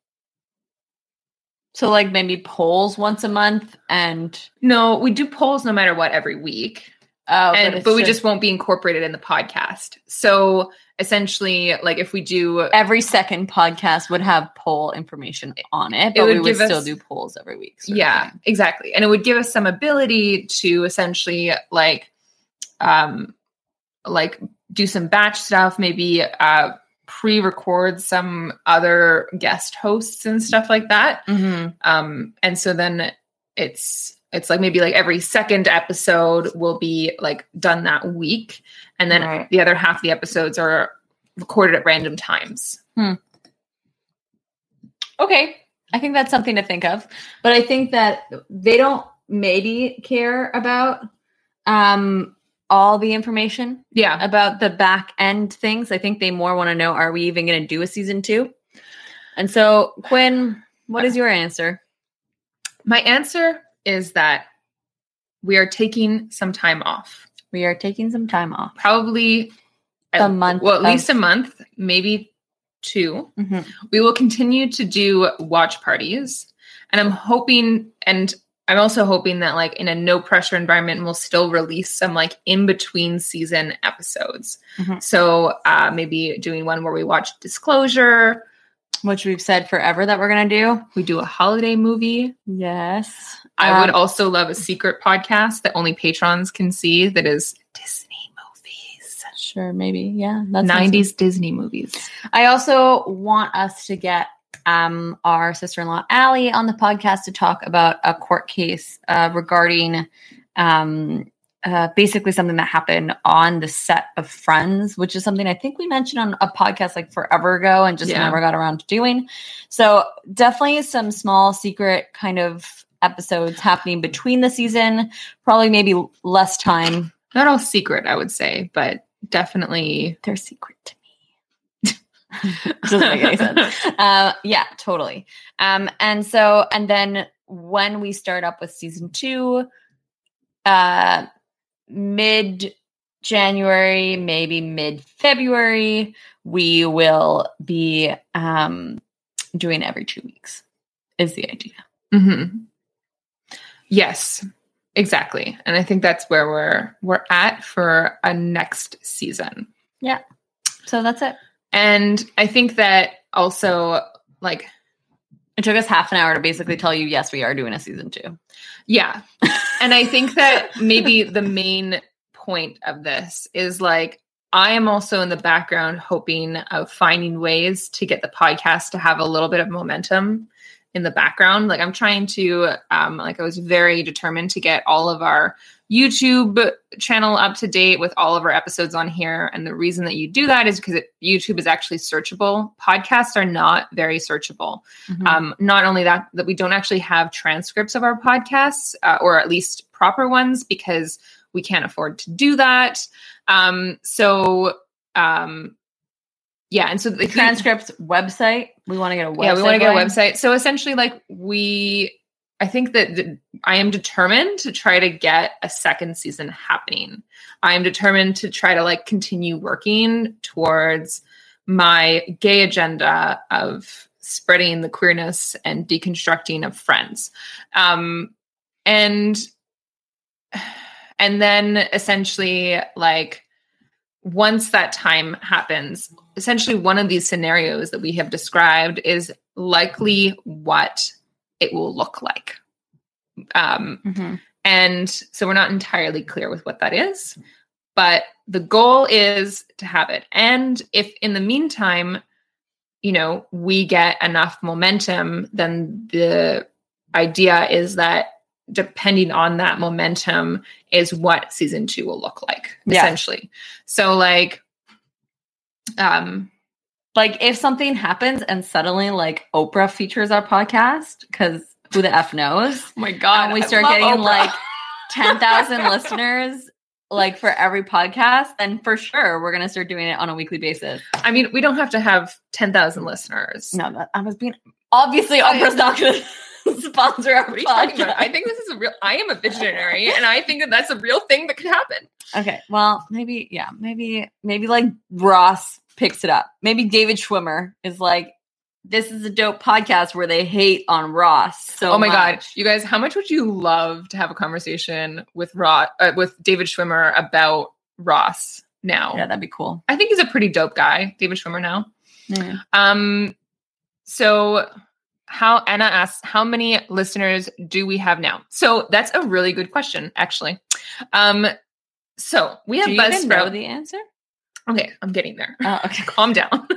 So like maybe polls once a month, and no, we do polls no matter what every week. Oh, and, but, but we just, just won't be incorporated in the podcast. So essentially, like if we do every second podcast would have poll information on it, but it would we would still us, do polls every week. Yeah, exactly. And it would give us some ability to essentially like, um, like do some batch stuff, maybe uh, pre-record some other guest hosts and stuff like that. Mm-hmm. Um, and so then it's, It's like maybe like every second episode will be like done that week. And then right. the other half of the episodes are recorded at random times. Hmm. Okay. I think that's something to think of. But I think that they don't maybe care about um, all the information yeah. about the back end things. I think they more want to know, are we even going to do a season two? And so, Quinn, what is your answer? My answer is that we are taking some time off. We are taking some time off. Probably a at, month. Well, at of- least a month, maybe two. Mm-hmm. We will continue to do watch parties. And I'm hoping, and I'm also hoping that like in a no pressure environment, we'll still release some like in between season episodes. Mm-hmm. So uh, maybe doing one where we watch Disclosure, which we've said forever that we're going to do. We do a holiday movie. Yes. I um, would also love a secret podcast that only patrons can see that is Disney movies. Sure, maybe. Yeah. That's nineties awesome. Disney movies. I also want us to get um, our sister-in-law, Allie, on the podcast to talk about a court case uh, regarding um, uh, basically something that happened on the set of Friends, which is something I think we mentioned on a podcast like forever ago and just yeah. never got around to doing. So definitely some small secret kind of episodes happening between the season, probably maybe less time. Not all secret, I would say, but definitely they're secret to me. Doesn't make any sense. Uh, yeah, totally. Um, and so, and then when we start up with season two, uh, mid January, maybe mid-February, we will be um, doing every two weeks is the idea. Mm-hmm. Yes, exactly. And I think that's where we're we're at for a next season. Yeah. So that's it. And I think that also, like, it took us half an hour to basically tell you, yes, we are doing a season two. Yeah. And I think that maybe the main point of this is, like, I am also in the background hoping of finding ways to get the podcast to have a little bit of momentum in the background. Like, I'm trying to, um, like I was very determined to get all of our YouTube channel up to date with all of our episodes on here. And the reason that you do that is because it, YouTube is actually searchable. Podcasts are not very searchable. Mm-hmm. Um, not only that, that we don't actually have transcripts of our podcasts, uh, or at least proper ones, because we can't afford to do that. Um, so, um, yeah. And so the transcripts website, we want to get a website. Yeah, we want to get going. a website. So essentially, like, we, I think that the, I am determined to try to get a second season happening. I am determined to try to, like, continue working towards my gay agenda of spreading the queerness and deconstructing of Friends. Um, and, and then essentially, like, once that time happens, essentially one of these scenarios that we have described is likely what it will look like. Um, mm-hmm. And so we're not entirely clear with what that is, but the goal is to have it. And if in the meantime, you know, we get enough momentum, then the idea is that depending on that momentum is what season two will look like, yeah. essentially. So, like, um, like if something happens and suddenly, like, Oprah features our podcast, because who the F knows? Oh my God. And we start getting Oprah. like ten thousand listeners, like, for every podcast, then for sure we're going to start doing it on a weekly basis. I mean, we don't have to have ten thousand listeners. No, that, I was being, obviously Oprah's not going to sponsor our podcast. I think this is a real, I am a visionary, and I think that that's a real thing that could happen. Okay. Well, maybe, yeah, maybe, maybe like Ross picks it up. Maybe David Schwimmer is like, this is a dope podcast where they hate on Ross. So oh my much. God, you guys, how much would you love to have a conversation with Ross, uh, with David Schwimmer about Ross now? Yeah, that'd be cool. I think he's a pretty dope guy, David Schwimmer now. Mm. Um, so how Anna asks, how many listeners do we have now? So that's a really good question, actually. Um, so we have do you Buzzsprout. Even know the answer? Okay, I'm getting there. Oh, okay. Calm down.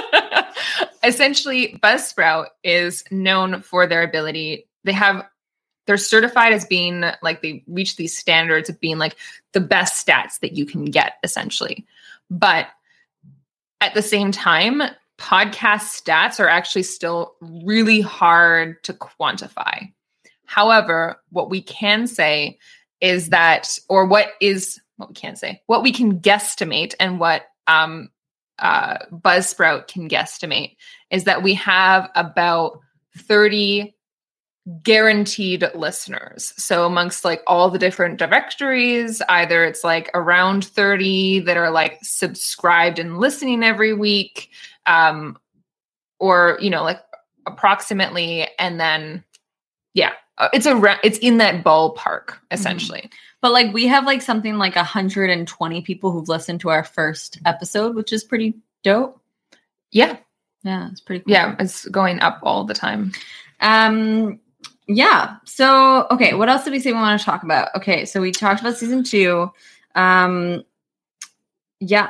Essentially, Buzzsprout is known for their ability. They have, they're certified as being, like, they reach these standards of being, like, the best stats that you can get, essentially. But at the same time, podcast stats are actually still really hard to quantify. However, what we can say is that, or what is, what we can say, what we can guesstimate and what um, uh, Buzzsprout can guesstimate is that we have about thirty guaranteed listeners. So amongst, like, all the different directories, either it's like around thirty that are, like, subscribed and listening every week, um, or, you know, like, approximately, and then, yeah, it's a, it's in that ballpark, essentially. Mm-hmm. But, like, we have, like, something like one hundred twenty people who've listened to our first episode, which is pretty dope. Yeah. Yeah, it's pretty cool. Yeah, it's going up all the time. Um, yeah. So, okay, what else did we say we want to talk about? Okay, so we talked about season two. Um, yeah.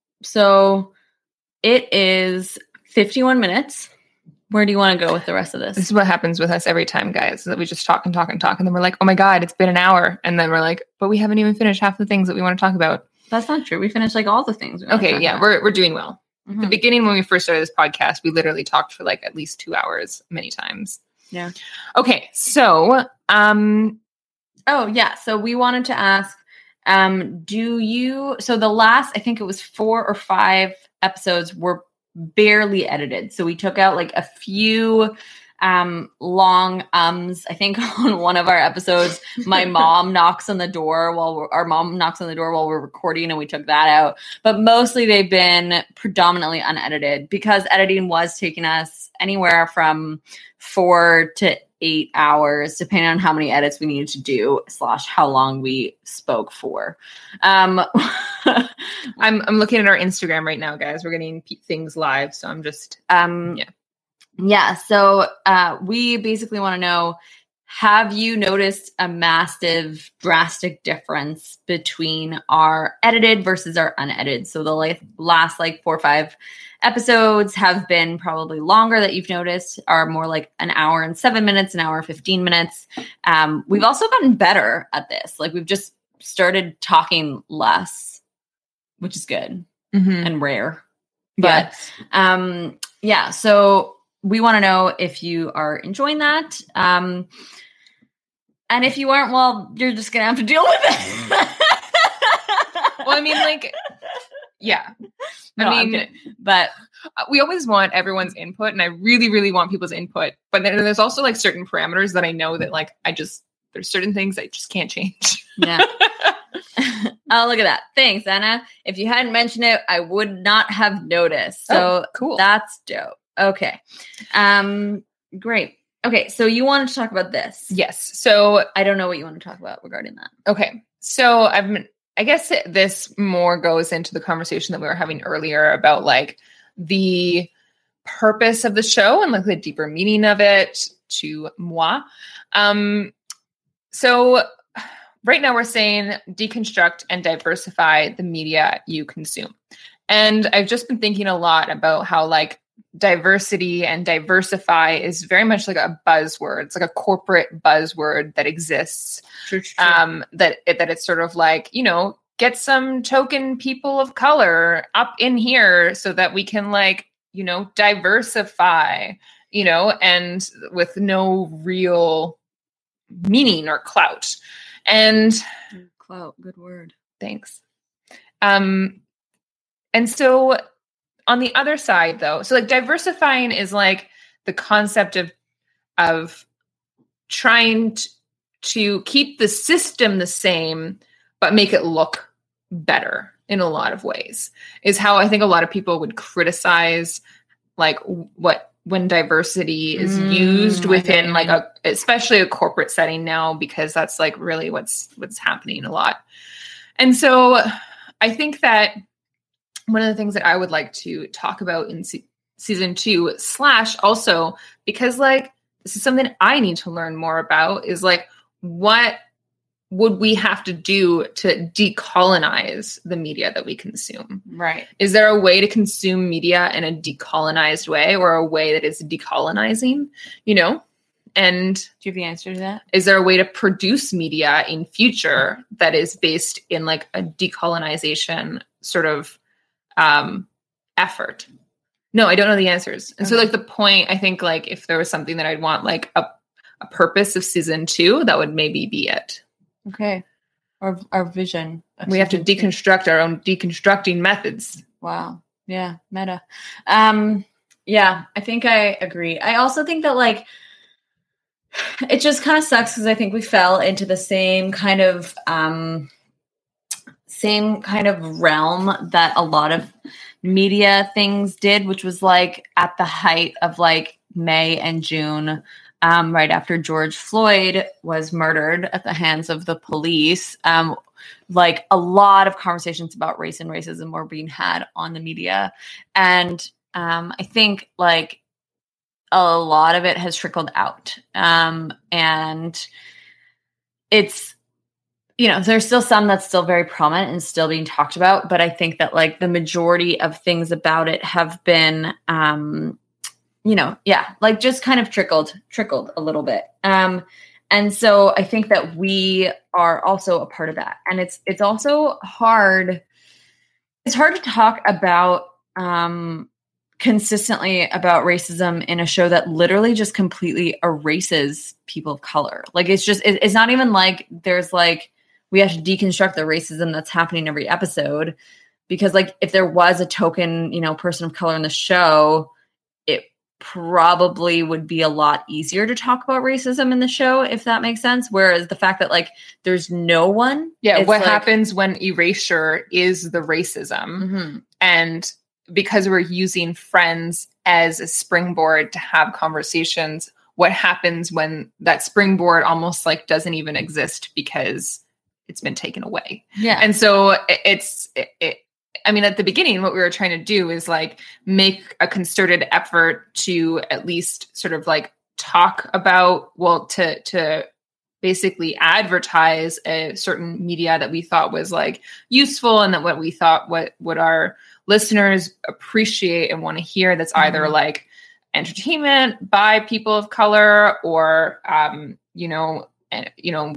So it is fifty-one minutes. Where do you want to go with the rest of this? This is what happens with us every time, guys, that we just talk and talk and talk. And then we're like, oh my God, it's been an hour. And then we're like, but we haven't even finished half the things that we want to talk about. That's not true. We finished, like, all the things. We okay. Yeah. About. We're, we're doing well. Mm-hmm. The beginning, when we first started this podcast, we literally talked for, like, at least two hours many times. Yeah. Okay. So, um, oh yeah. So we wanted to ask, um, do you, so the last, I think it was four or five episodes were barely edited. So we took out, like, a few um, long ums. I think on one of our episodes, my mom knocks on the door while we're, our mom knocks on the door while we're recording, and we took that out. But mostly they've been predominantly unedited because editing was taking us anywhere from four to eight hours, depending on how many edits we needed to do, slash how long we spoke for. Um, I'm I'm looking at our Instagram right now, guys. We're getting p- things live, so I'm just um, yeah, yeah. So uh, we basically want to know: have you noticed a massive, drastic difference between our edited versus our unedited? So the like, last like four or five episodes have been probably longer that you've noticed, are more like an hour and seven minutes, an hour and fifteen minutes. Um, we've also gotten better at this. Like we've just started talking less, which is good mm-hmm. and rare. But yes. um, yeah, so we want to know if you are enjoying that. Um, and if you aren't, well, you're just going to have to deal with it. Well, I mean, like, yeah. No, I mean, but we always want everyone's input, and I really, really want people's input. But then there's also like certain parameters that I know that like I just there's certain things I just can't change. Yeah. Oh, look at that! Thanks, Anna. If you hadn't mentioned it, I would not have noticed. So oh, cool. That's dope. Okay. Um. Great. Okay. So you wanted to talk about this? Yes. So I don't know what you want to talk about regarding that. Okay. So I've been. I guess this more goes into the conversation that we were having earlier about like the purpose of the show and like the deeper meaning of it to moi. Um, so right now we're saying deconstruct and diversify the media you consume. And I've just been thinking a lot about how like diversity and diversify is very much like a buzzword. It's like a corporate buzzword that exists. True, true. Um, that it, that it's sort of like, you know, get some token people of color up in here so that we can like, you know, diversify, you know, and with no real meaning or clout. And clout, good word. Thanks. Um, and so on the other side, though, so like diversifying is like the concept of of trying t- to keep the system the same, but make it look better in a lot of ways, is how I think a lot of people would criticize like what when diversity is mm, used within like a, especially a corporate setting now, because that's like really what's what's happening a lot. And so I think that one of the things that I would like to talk about in se- season two slash also, because like, this is something I need to learn more about, is like, what would we have to do to decolonize the media that we consume? Right. Is there a way to consume media in a decolonized way, or a way that is decolonizing, you know? And do you have the answer to that? Is there a way to produce media in future that is based in like a decolonization sort of um, effort? No, I don't know the answers. And okay. So like the point, I think like if there was something that I'd want like a, a purpose of season two, that would maybe be it. Okay. Our, our vision. We have to deconstruct two. Our own deconstructing methods. Wow. Yeah. Meta. Um, yeah, I think I agree. I also think that like, it just kind of sucks because I think we fell into the same kind of, um, same kind of realm that a lot of media things did, which was like at the height of like May and June, um, right after George Floyd was murdered at the hands of the police. Um, like a lot of conversations about race and racism were being had on the media. And um, I think like a lot of it has trickled out. Um, and it's, you know, there's still some that's still very prominent and still being talked about, but I think that like the majority of things about it have been, um, you know, yeah, like just kind of trickled, trickled a little bit. Um, and so I think that we are also a part of that. And it's, it's also hard. It's hard to talk about, um, consistently about racism in a show that literally just completely erases people of color. Like, it's just, it, it's not even like there's like, we have to deconstruct the racism that's happening every episode, because like if there was a token, you know, person of color in the show, it probably would be a lot easier to talk about racism in the show, if that makes sense. Whereas the fact that like there's no one. Yeah. What like, happens when erasure is the racism, mm-hmm. and because we're using Friends as a springboard to have conversations, what happens when that springboard almost like doesn't even exist because it's been taken away. Yeah. And so it, it's, it, it, I mean, at the beginning, what we were trying to do is like make a concerted effort to at least sort of like talk about, well, to, to basically advertise a certain media that we thought was like useful and that what we thought what would our listeners appreciate and want to hear, that's mm-hmm. either like entertainment by people of color or, um, you know, and, you know,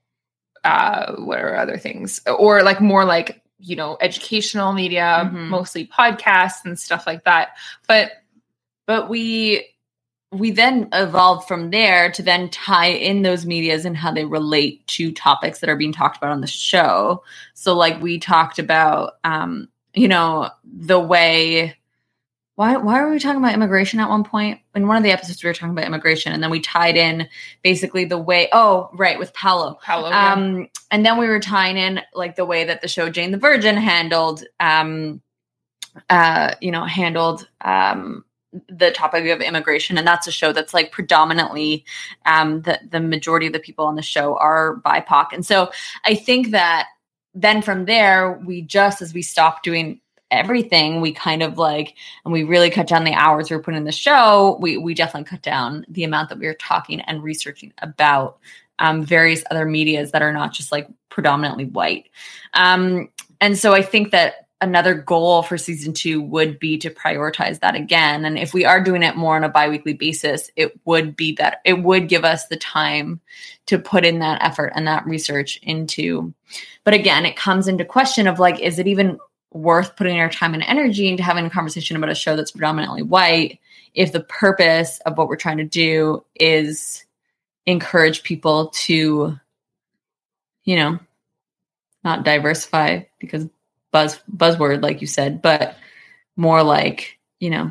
uh, what are other things, or like more like, you know, educational media, mm-hmm. mostly podcasts and stuff like that. But, but we, we then evolved from there to then tie in those medias and how they relate to topics that are being talked about on the show. So like we talked about, um, you know, the way, why, why were we talking about immigration at one point? In one of the episodes, we were talking about immigration, and then we tied in basically the way, oh, right, with Paolo. Paolo, yeah. Um, and then we were tying in like the way that the show Jane the Virgin handled, um, uh, you know, handled, um, the topic of immigration. And that's a show that's like predominantly, um, the, the majority of the people on the show are B I P O C. And so I think that then from there, we just, as we stopped doing everything, we kind of like, and we really cut down the hours we were putting in the show. We, we definitely cut down the amount that we were talking and researching about, um, various other medias that are not just like predominantly white. Um, and so I think that another goal for season two would be to prioritize that again. And if we are doing it more on a biweekly basis, it would be that it would give us the time to put in that effort and that research into. But again, it comes into question of like, is it even worth putting our time and energy into having a conversation about a show that's predominantly white if the purpose of what we're trying to do is encourage people to, you know, not diversify because buzz buzzword, like you said, but more like, you know,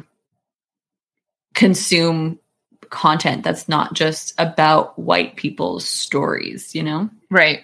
consume content that's not just about white people's stories, you know? Right.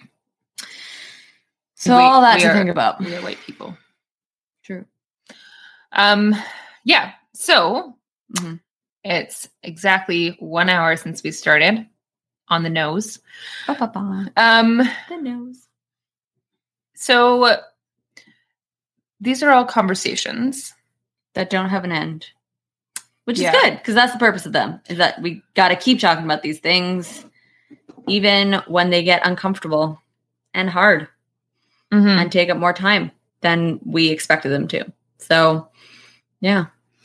So we, all that to are, think about. We are white people. True. Um, yeah. So mm-hmm. it's exactly one hour since we started on the nose. Ba-ba-ba. Um, the nose. So these are all conversations that don't have an end, which is yeah. good because that's the purpose of them, is that we got to keep talking about these things even when they get uncomfortable and hard mm-hmm. and take up more time than we expected them to. So, yeah.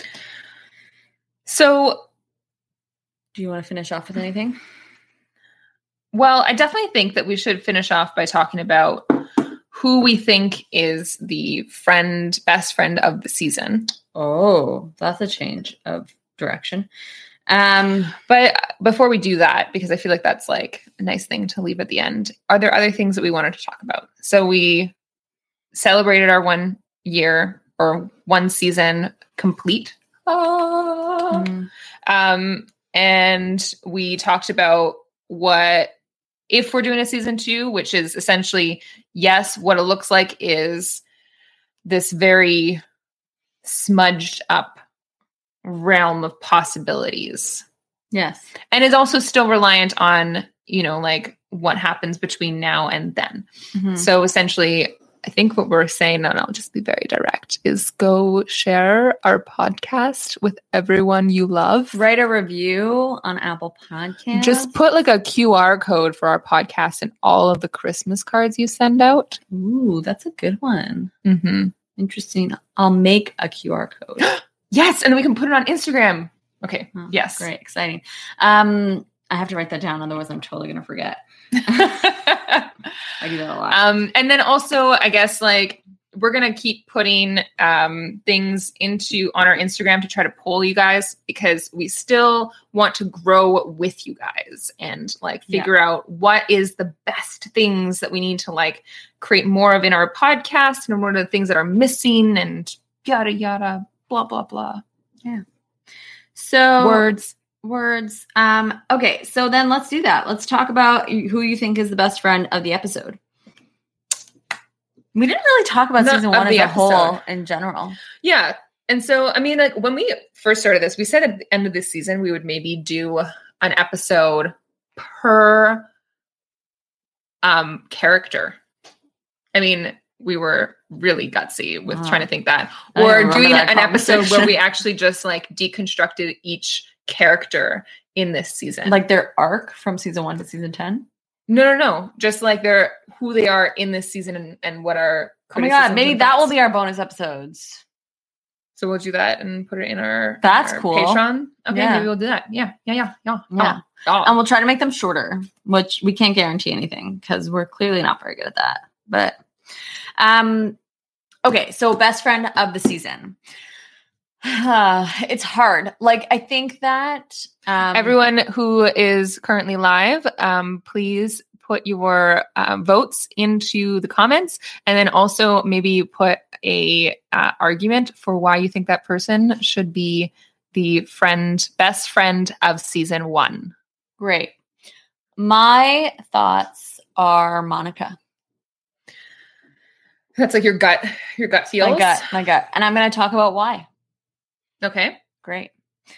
So do you want to finish off with anything? Well, I definitely think that we should finish off by talking about who we think is the friend, best friend of the season. Oh, that's a change of direction. Um, but before we do that, because I feel like that's like a nice thing to leave at the end, are there other things that we wanted to talk about? So we celebrated our one year or one season complete. Ah. Mm-hmm. Um, and we talked about what, if we're doing a season two, which is essentially, yes, what it looks like is this very smudged up realm of possibilities. Yes. And is also still reliant on, you know, like what happens between now and then. Mm-hmm. So essentially, I think what we're saying, and I'll just be very direct, is go share our podcast with everyone you love. Write a review on Apple Podcasts. Just put like a Q R code for our podcast in all of the Christmas cards you send out. Ooh, that's a good one. Mm-hmm. Interesting. I'll make a Q R code. Yes, and then we can put it on Instagram. Okay, oh, yes. Great, exciting. Um, I have to write that down, otherwise I'm totally going to forget. I do that a lot. Um, and then also, I guess, like, we're going to keep putting um, things into on our Instagram to try to poll you guys, because we still want to grow with you guys and like figure yeah. out what is the best things that we need to like create more of in our podcast, and what are the things that are missing, and yada, yada, blah, blah, blah. Yeah. So Words. Words. Um, okay, so then let's do that. Let's talk about who you think is the best friend of the episode. We didn't really talk about Not season of one as the a episode. whole in general. Yeah. And so, I mean, like when we first started this, we said at the end of this season, we would maybe do an episode per um, character. I mean, we were really gutsy with Wow. trying to think that. I don't Or remember doing that an episode where conversation. we actually just like deconstructed each character in this season. Like their arc from season one to season ten? no, no, no. Just like they're who they are in this season and, and what our Oh my god, maybe that will be our bonus episodes. So we'll do that and put it in our, That's our cool. Patreon. Okay, Yeah. maybe we'll do that. Yeah, yeah, yeah, yeah. Yeah. Oh, And we'll try to make them shorter, which we can't guarantee anything because we're clearly not very good at that. But um okay, so best friend of the season. Uh, it's hard. Like I think that um Everyone who is currently live, um, please put your uh, votes into the comments, and then also maybe put a uh, argument for why you think that person should be the friend, best friend of season one. great. My thoughts are Monica. That's like your gut, your gut feels. My gut, my gut. And I'm going to talk about why. Okay. Great.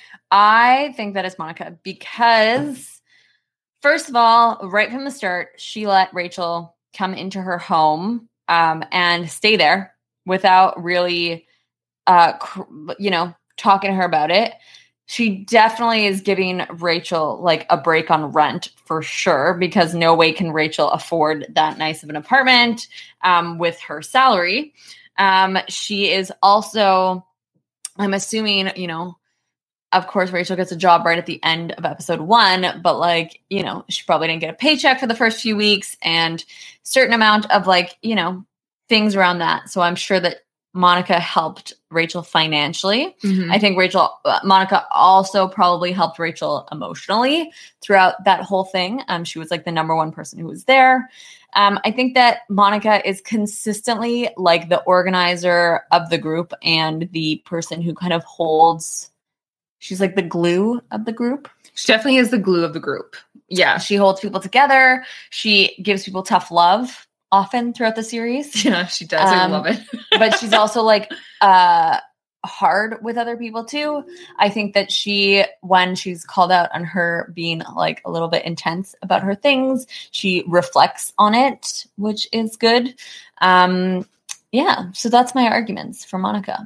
I think that it's Monica because, first of all, right from the start, she let Rachel come into her home um, and stay there without really, uh, cr- you know, talking to her about it. She definitely is giving Rachel like a break on rent for sure, because no way can Rachel afford that nice of an apartment um, with her salary. Um, she is also, I'm assuming, you know, of course, Rachel gets a job right at the end of episode one, but like, you know, she probably didn't get a paycheck for the first few weeks and certain amount of like, you know, things around that. So I'm sure that Monica helped Rachel financially. Mhm. I think Rachel, uh, Monica also probably helped Rachel emotionally throughout that whole thing. Um, she was like the number one person who was there. Um, I think that Monica is consistently like the organizer of the group and the person who kind of holds, she's like the glue of the group. She definitely is the glue of the group. Yeah. She holds people together. She gives people tough love often throughout the series. Yeah, she does. I Um, love it. But she's also like uh hard with other people too. I think that she, when she's called out on her being like a little bit intense about her things, she reflects on it, which is good. Um yeah, so that's my arguments for Monica.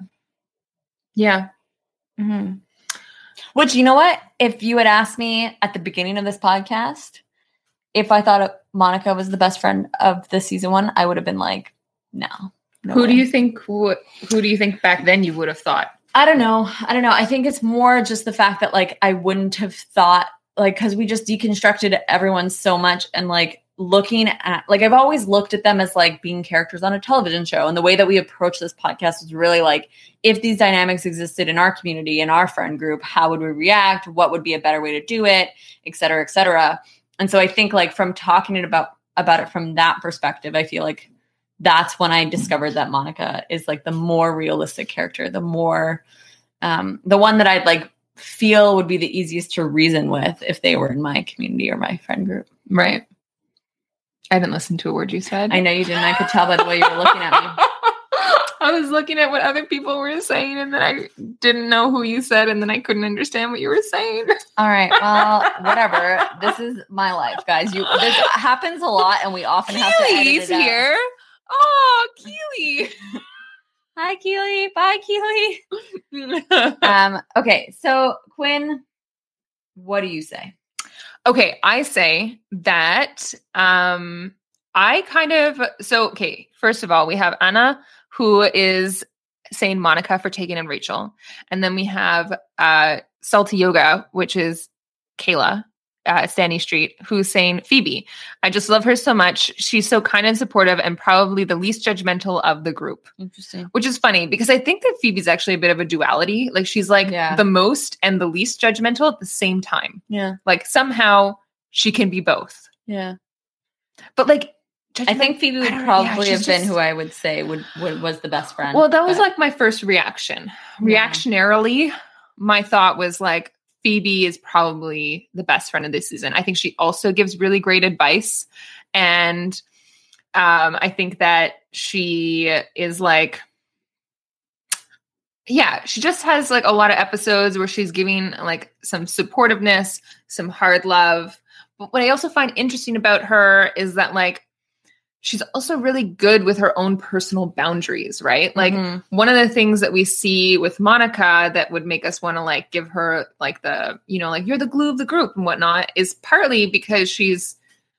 Yeah. Mm-hmm. Which, you know what? If you had asked me at the beginning of this podcast, if I thought Monica was the best friend of the season one, I would have been like, no. no who way. do you think who, who do you think back then you would have thought? I don't know. I don't know. I think it's more just the fact that like I wouldn't have thought, like, because we just deconstructed everyone so much, and like looking at, like, I've always looked at them as like being characters on a television show. And the way that we approach this podcast was really like, if these dynamics existed in our community, in our friend group, how would we react? What would be a better way to do it? Et cetera, et cetera. And so I think like from talking it about, about it from that perspective, I feel like that's when I discovered that Monica is like the more realistic character, the more, um, the one that I'd like feel would be the easiest to reason with if they were in my community or my friend group. Right. I didn't listen to a word you said. I know you didn't. I could tell by the way you were looking at me. I was looking at what other people were saying, and then I didn't know who you said, and then I couldn't understand what you were saying. All right. Well, whatever. This is my life, guys. You this happens a lot, and we often have to edit Keely's it out. here. Oh, Keely. Hi, Keely. Bye, Keely. Um, okay, so Quinn, what do you say? Okay, I say that um I kind of so okay, first of all, we have Anna, who is saying Monica for taking in Rachel. And then we have uh Salty Yoga, which is Kayla, uh Stanley Street, who's saying Phoebe. I just love her so much. She's so kind and supportive and probably the least judgmental of the group. Interesting. Which is funny because I think that Phoebe's actually a bit of a duality. Like she's like Yeah. the most and the least judgmental at the same time. Yeah. Like somehow she can be both. Yeah. But like I think Phoebe I would don't know, probably yeah, have she's been just- who I would say would, would was the best friend. Well, that was but- like my first reaction. Yeah. Reactionarily, my thought was like, Phoebe is probably the best friend of this season. I think she also gives really great advice. And um, I think that she is like, yeah, she just has like a lot of episodes where she's giving like some supportiveness, some hard love. But what I also find interesting about her is that like, she's also really good with her own personal boundaries, right? Like Mm-hmm. one of the things that we see with Monica that would make us want to like give her like the, you know, like you're the glue of the group and whatnot is partly because she's,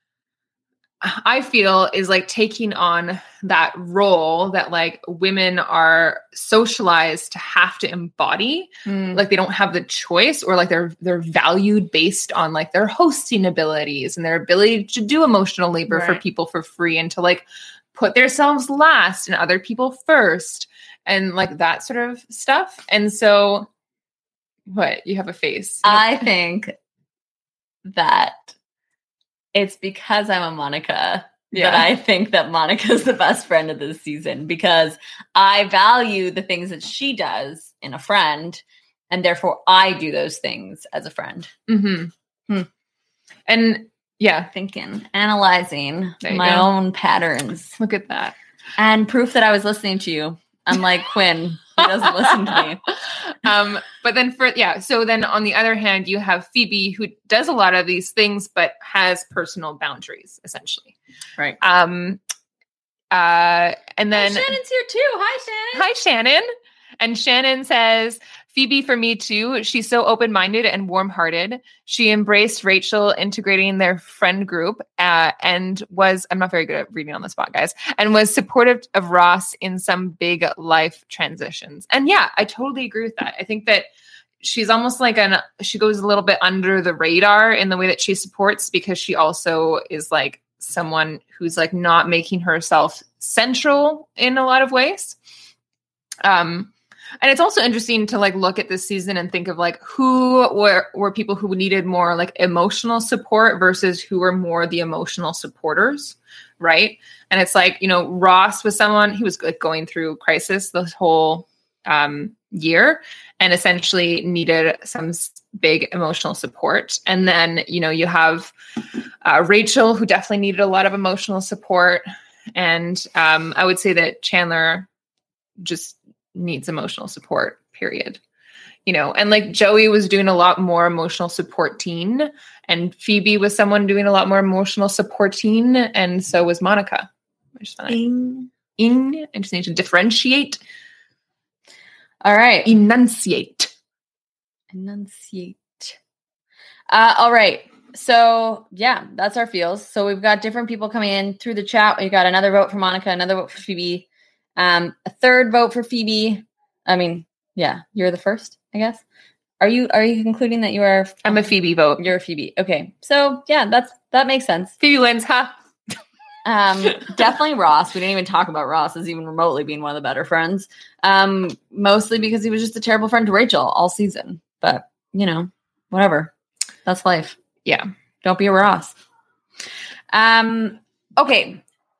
I feel is like taking on that role that like women are socialized to have to embody. Mm. Like they don't have the choice, or like they're, they're valued based on like their hosting abilities and their ability to do emotional labor Right. for people for free and to like put themselves last and other people first and like that sort of stuff. And so what, you have a face. You know- I think that it's because I'm a Monica Yeah. that I think that Monica's the best friend of this season, because I value the things that she does in a friend, and therefore I do those things as a friend. Mhm. Hmm. And yeah, Thinking, analyzing There you my go. own patterns, look at that. and proof that I was listening to you, unlike Quinn, who doesn't listen to me. Um, but then for, yeah. So then on the other hand, you have Phoebe who does a lot of these things, but has personal boundaries essentially. Right. Um, uh, and then And Shannon's here too. Hi, Shannon. hi, Shannon. And Shannon says, Phoebe for me too. She's so open-minded and warm-hearted. She embraced Rachel integrating their friend group uh, and was, I'm not very good at reading on the spot, guys, and was supportive of Ross in some big life transitions. And yeah, I totally agree with that. I think that she's almost like an, she goes a little bit under the radar in the way that she supports, because she also is like someone who's like not making herself central in a lot of ways. Um, And it's also interesting to like look at this season and think of like who were, were people who needed more like emotional support versus who were more the emotional supporters. Right. And it's like, you know, Ross was someone, he was like going through crisis this whole um, year and essentially needed some s- big emotional support. And then, you know, you have uh, Rachel, who definitely needed a lot of emotional support. And um, I would say that Chandler just needs emotional support, period. You know, and like Joey was doing a lot more emotional supporting, and Phoebe was someone doing a lot more emotional supporting, and so was Monica. I just found Ing. in. I just need to differentiate, All right. enunciate. Enunciate. Uh, all right. So yeah, that's our feels. So we've got different people coming in through the chat. We got another vote for Monica, another vote for Phoebe, um, a third vote for Phoebe. I mean, yeah, you're the first, I guess. Are you are you concluding that you are? I'm a Phoebe vote. You're a Phoebe. Okay. So yeah, that's that makes sense. Phoebe wins, huh? Um, definitely Ross. We didn't even talk about Ross as even remotely being one of the better friends. Um, mostly because he was just a terrible friend to Rachel all season. But you know, whatever. That's life. Yeah. Don't be a Ross. Um, okay.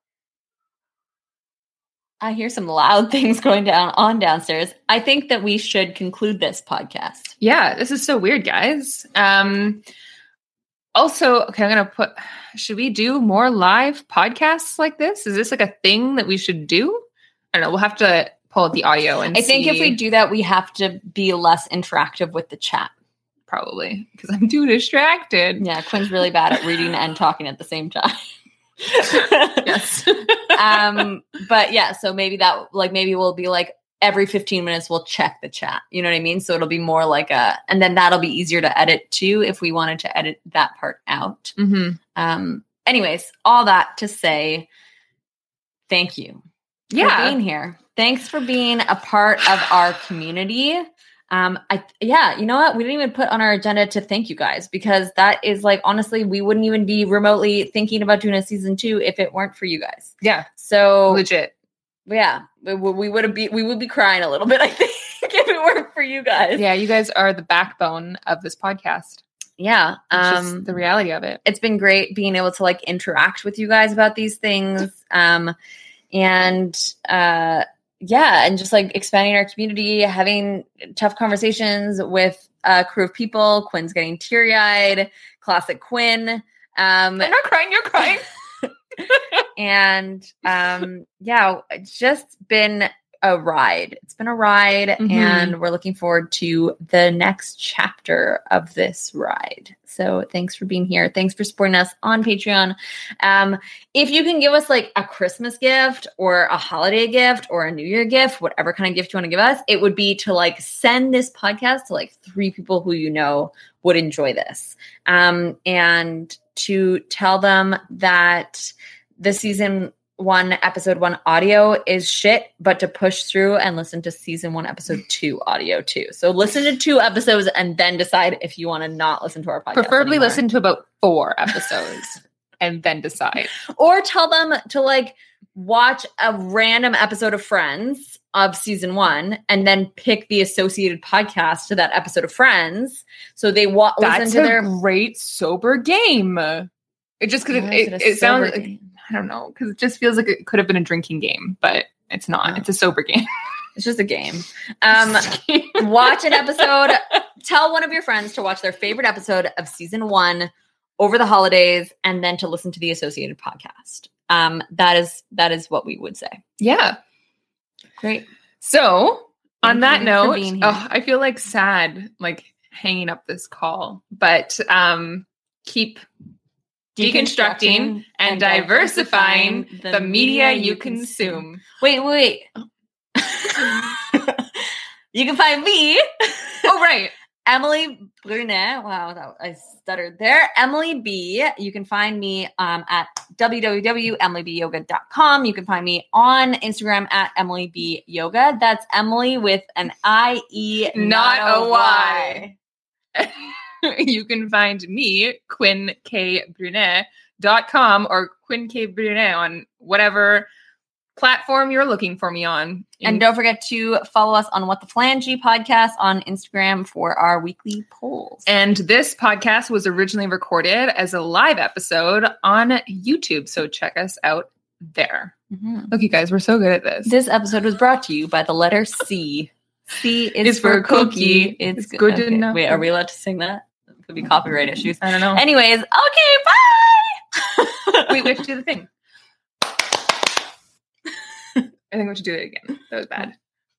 I hear some loud things going down on downstairs. I think that we should conclude this podcast. Yeah, this is so weird, guys. Um, also, okay, I'm going to put, should we do more live podcasts like this? Is this like a thing that we should do? I don't know. We'll have to pull out the audio and I think see. if we do that, we have to be less interactive with the chat. Probably, because I'm too distracted. Yeah, Quinn's really bad at reading and talking at the same time. Yes. um, but yeah, so maybe that, like, maybe we'll be like every fifteen minutes we'll check the chat. You know what I mean? So it'll be more like a, and then that'll be easier to edit too if we wanted to edit that part out. Mm-hmm. Um, anyways, all that to say, thank you Yeah. for being here. Thanks for being a part of our community. Um, I, yeah, you know what? We didn't even put on our agenda to thank you guys, because that is like, honestly, we wouldn't even be remotely thinking about doing a season two if it weren't for you guys. Yeah. So Legit. yeah, we, we would have be, we would be crying a little bit, I think, if it weren't for you guys. Yeah. You guys are the backbone of this podcast. Yeah. It's Um, just the reality of it. it's been great being able to like interact with you guys about these things. Um, and, uh, yeah, and just like expanding our community, having tough conversations with a crew of people. Quinn's getting teary-eyed. Classic Quinn. Um, I'm not crying. You're crying. and um, yeah, it's just been a ride. It's been a ride, mm-hmm. and we're looking forward to the next chapter of this ride. So thanks for being here. Thanks for supporting us on Patreon. Um, if you can give us like a Christmas gift or a holiday gift or a New Year gift, whatever kind of gift you want to give us, it would be to like send this podcast to like three people who you know would enjoy this. Um, and to tell them that the season one, episode one audio is shit, but to push through and listen to season one, episode two audio too. So listen to two episodes and then decide if you want to not listen to our podcast. Preferably anymore. Listen to about four episodes and then decide. Or tell them to like watch a random episode of Friends of season one and then pick the associated podcast to that episode of Friends. So they wa- listen That's to a their great sober game. It just because it, it, it, it sounds like, game? I don't know, because it just feels like it could have been a drinking game, but it's not. Oh. It's a sober game. It's just a game. Um, watch an episode. Tell one of your friends to watch their favorite episode of season one over the holidays, and then to listen to the associated podcast. Um, that is that is what we would say. Yeah. Great. So Thank on that you note, oh, I feel like sad, like hanging up this call, but um, keep deconstructing and, and diversifying, diversifying the, the media you consume. consume. Wait, wait. You can find me. Oh, right. Emily Brunet. Wow, that, I stuttered there. Emily B. You can find me um, at w w w dot emily b yoga dot com. You can find me on Instagram at Emily B Yoga. That's Emily with an I E, not, not a Y. y. You can find me, quinn k brunet dot com or Quinn K Brunet on whatever platform you're looking for me on. And don't forget to follow us on What the Phalange podcast on Instagram for our weekly polls. And this podcast was originally recorded as a live episode on YouTube, so check us out there. Mm-hmm. Look, you guys, we're so good at this. This episode was brought to you by the letter C. C is for, for cookie. cookie. It's, it's good, good okay. enough. Wait, are we allowed to sing that? It could be copyright issues. I don't know. Anyways, okay, bye! Wait, we have to do the thing. I think we should do it again. That was bad.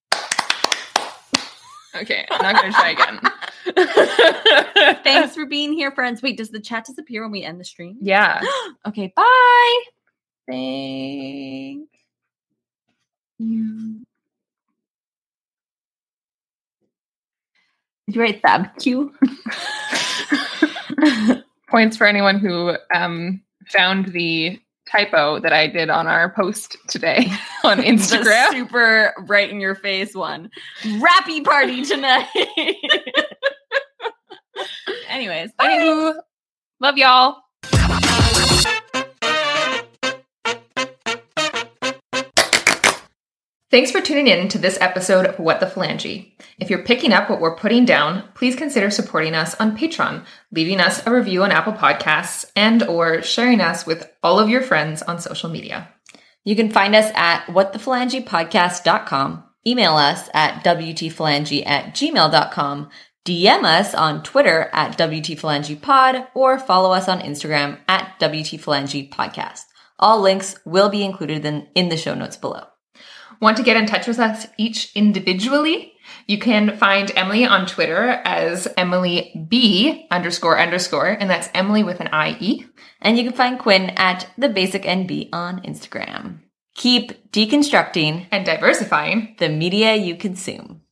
Okay, I'm not going to try again. Thanks for being here, friends. Wait, does the chat disappear when we end the stream? Yeah. Okay, bye. Thank you. Did you write Fab Q? Points for anyone who um, found the typo that I did on our post today on Instagram. The super right in your face one. Rappy party tonight. Anyways. Anywho, love y'all. Thanks for tuning in to this episode of What the Phalange. If you're picking up what we're putting down, please consider supporting us on Patreon, leaving us a review on Apple Podcasts, and or sharing us with all of your friends on social media. You can find us at what the phalange podcast dot com, email us at w t phalange at gmail dot com, D M us on Twitter at w t phalange pod, or follow us on Instagram at w t phalange podcast. All links will be included in, in the show notes below. Want to get in touch with us each individually? You can find Emily on Twitter as Emily B underscore underscore, and that's Emily with an I E. And you can find Quinn at the Basic N B on Instagram. Keep deconstructing and diversifying the media you consume.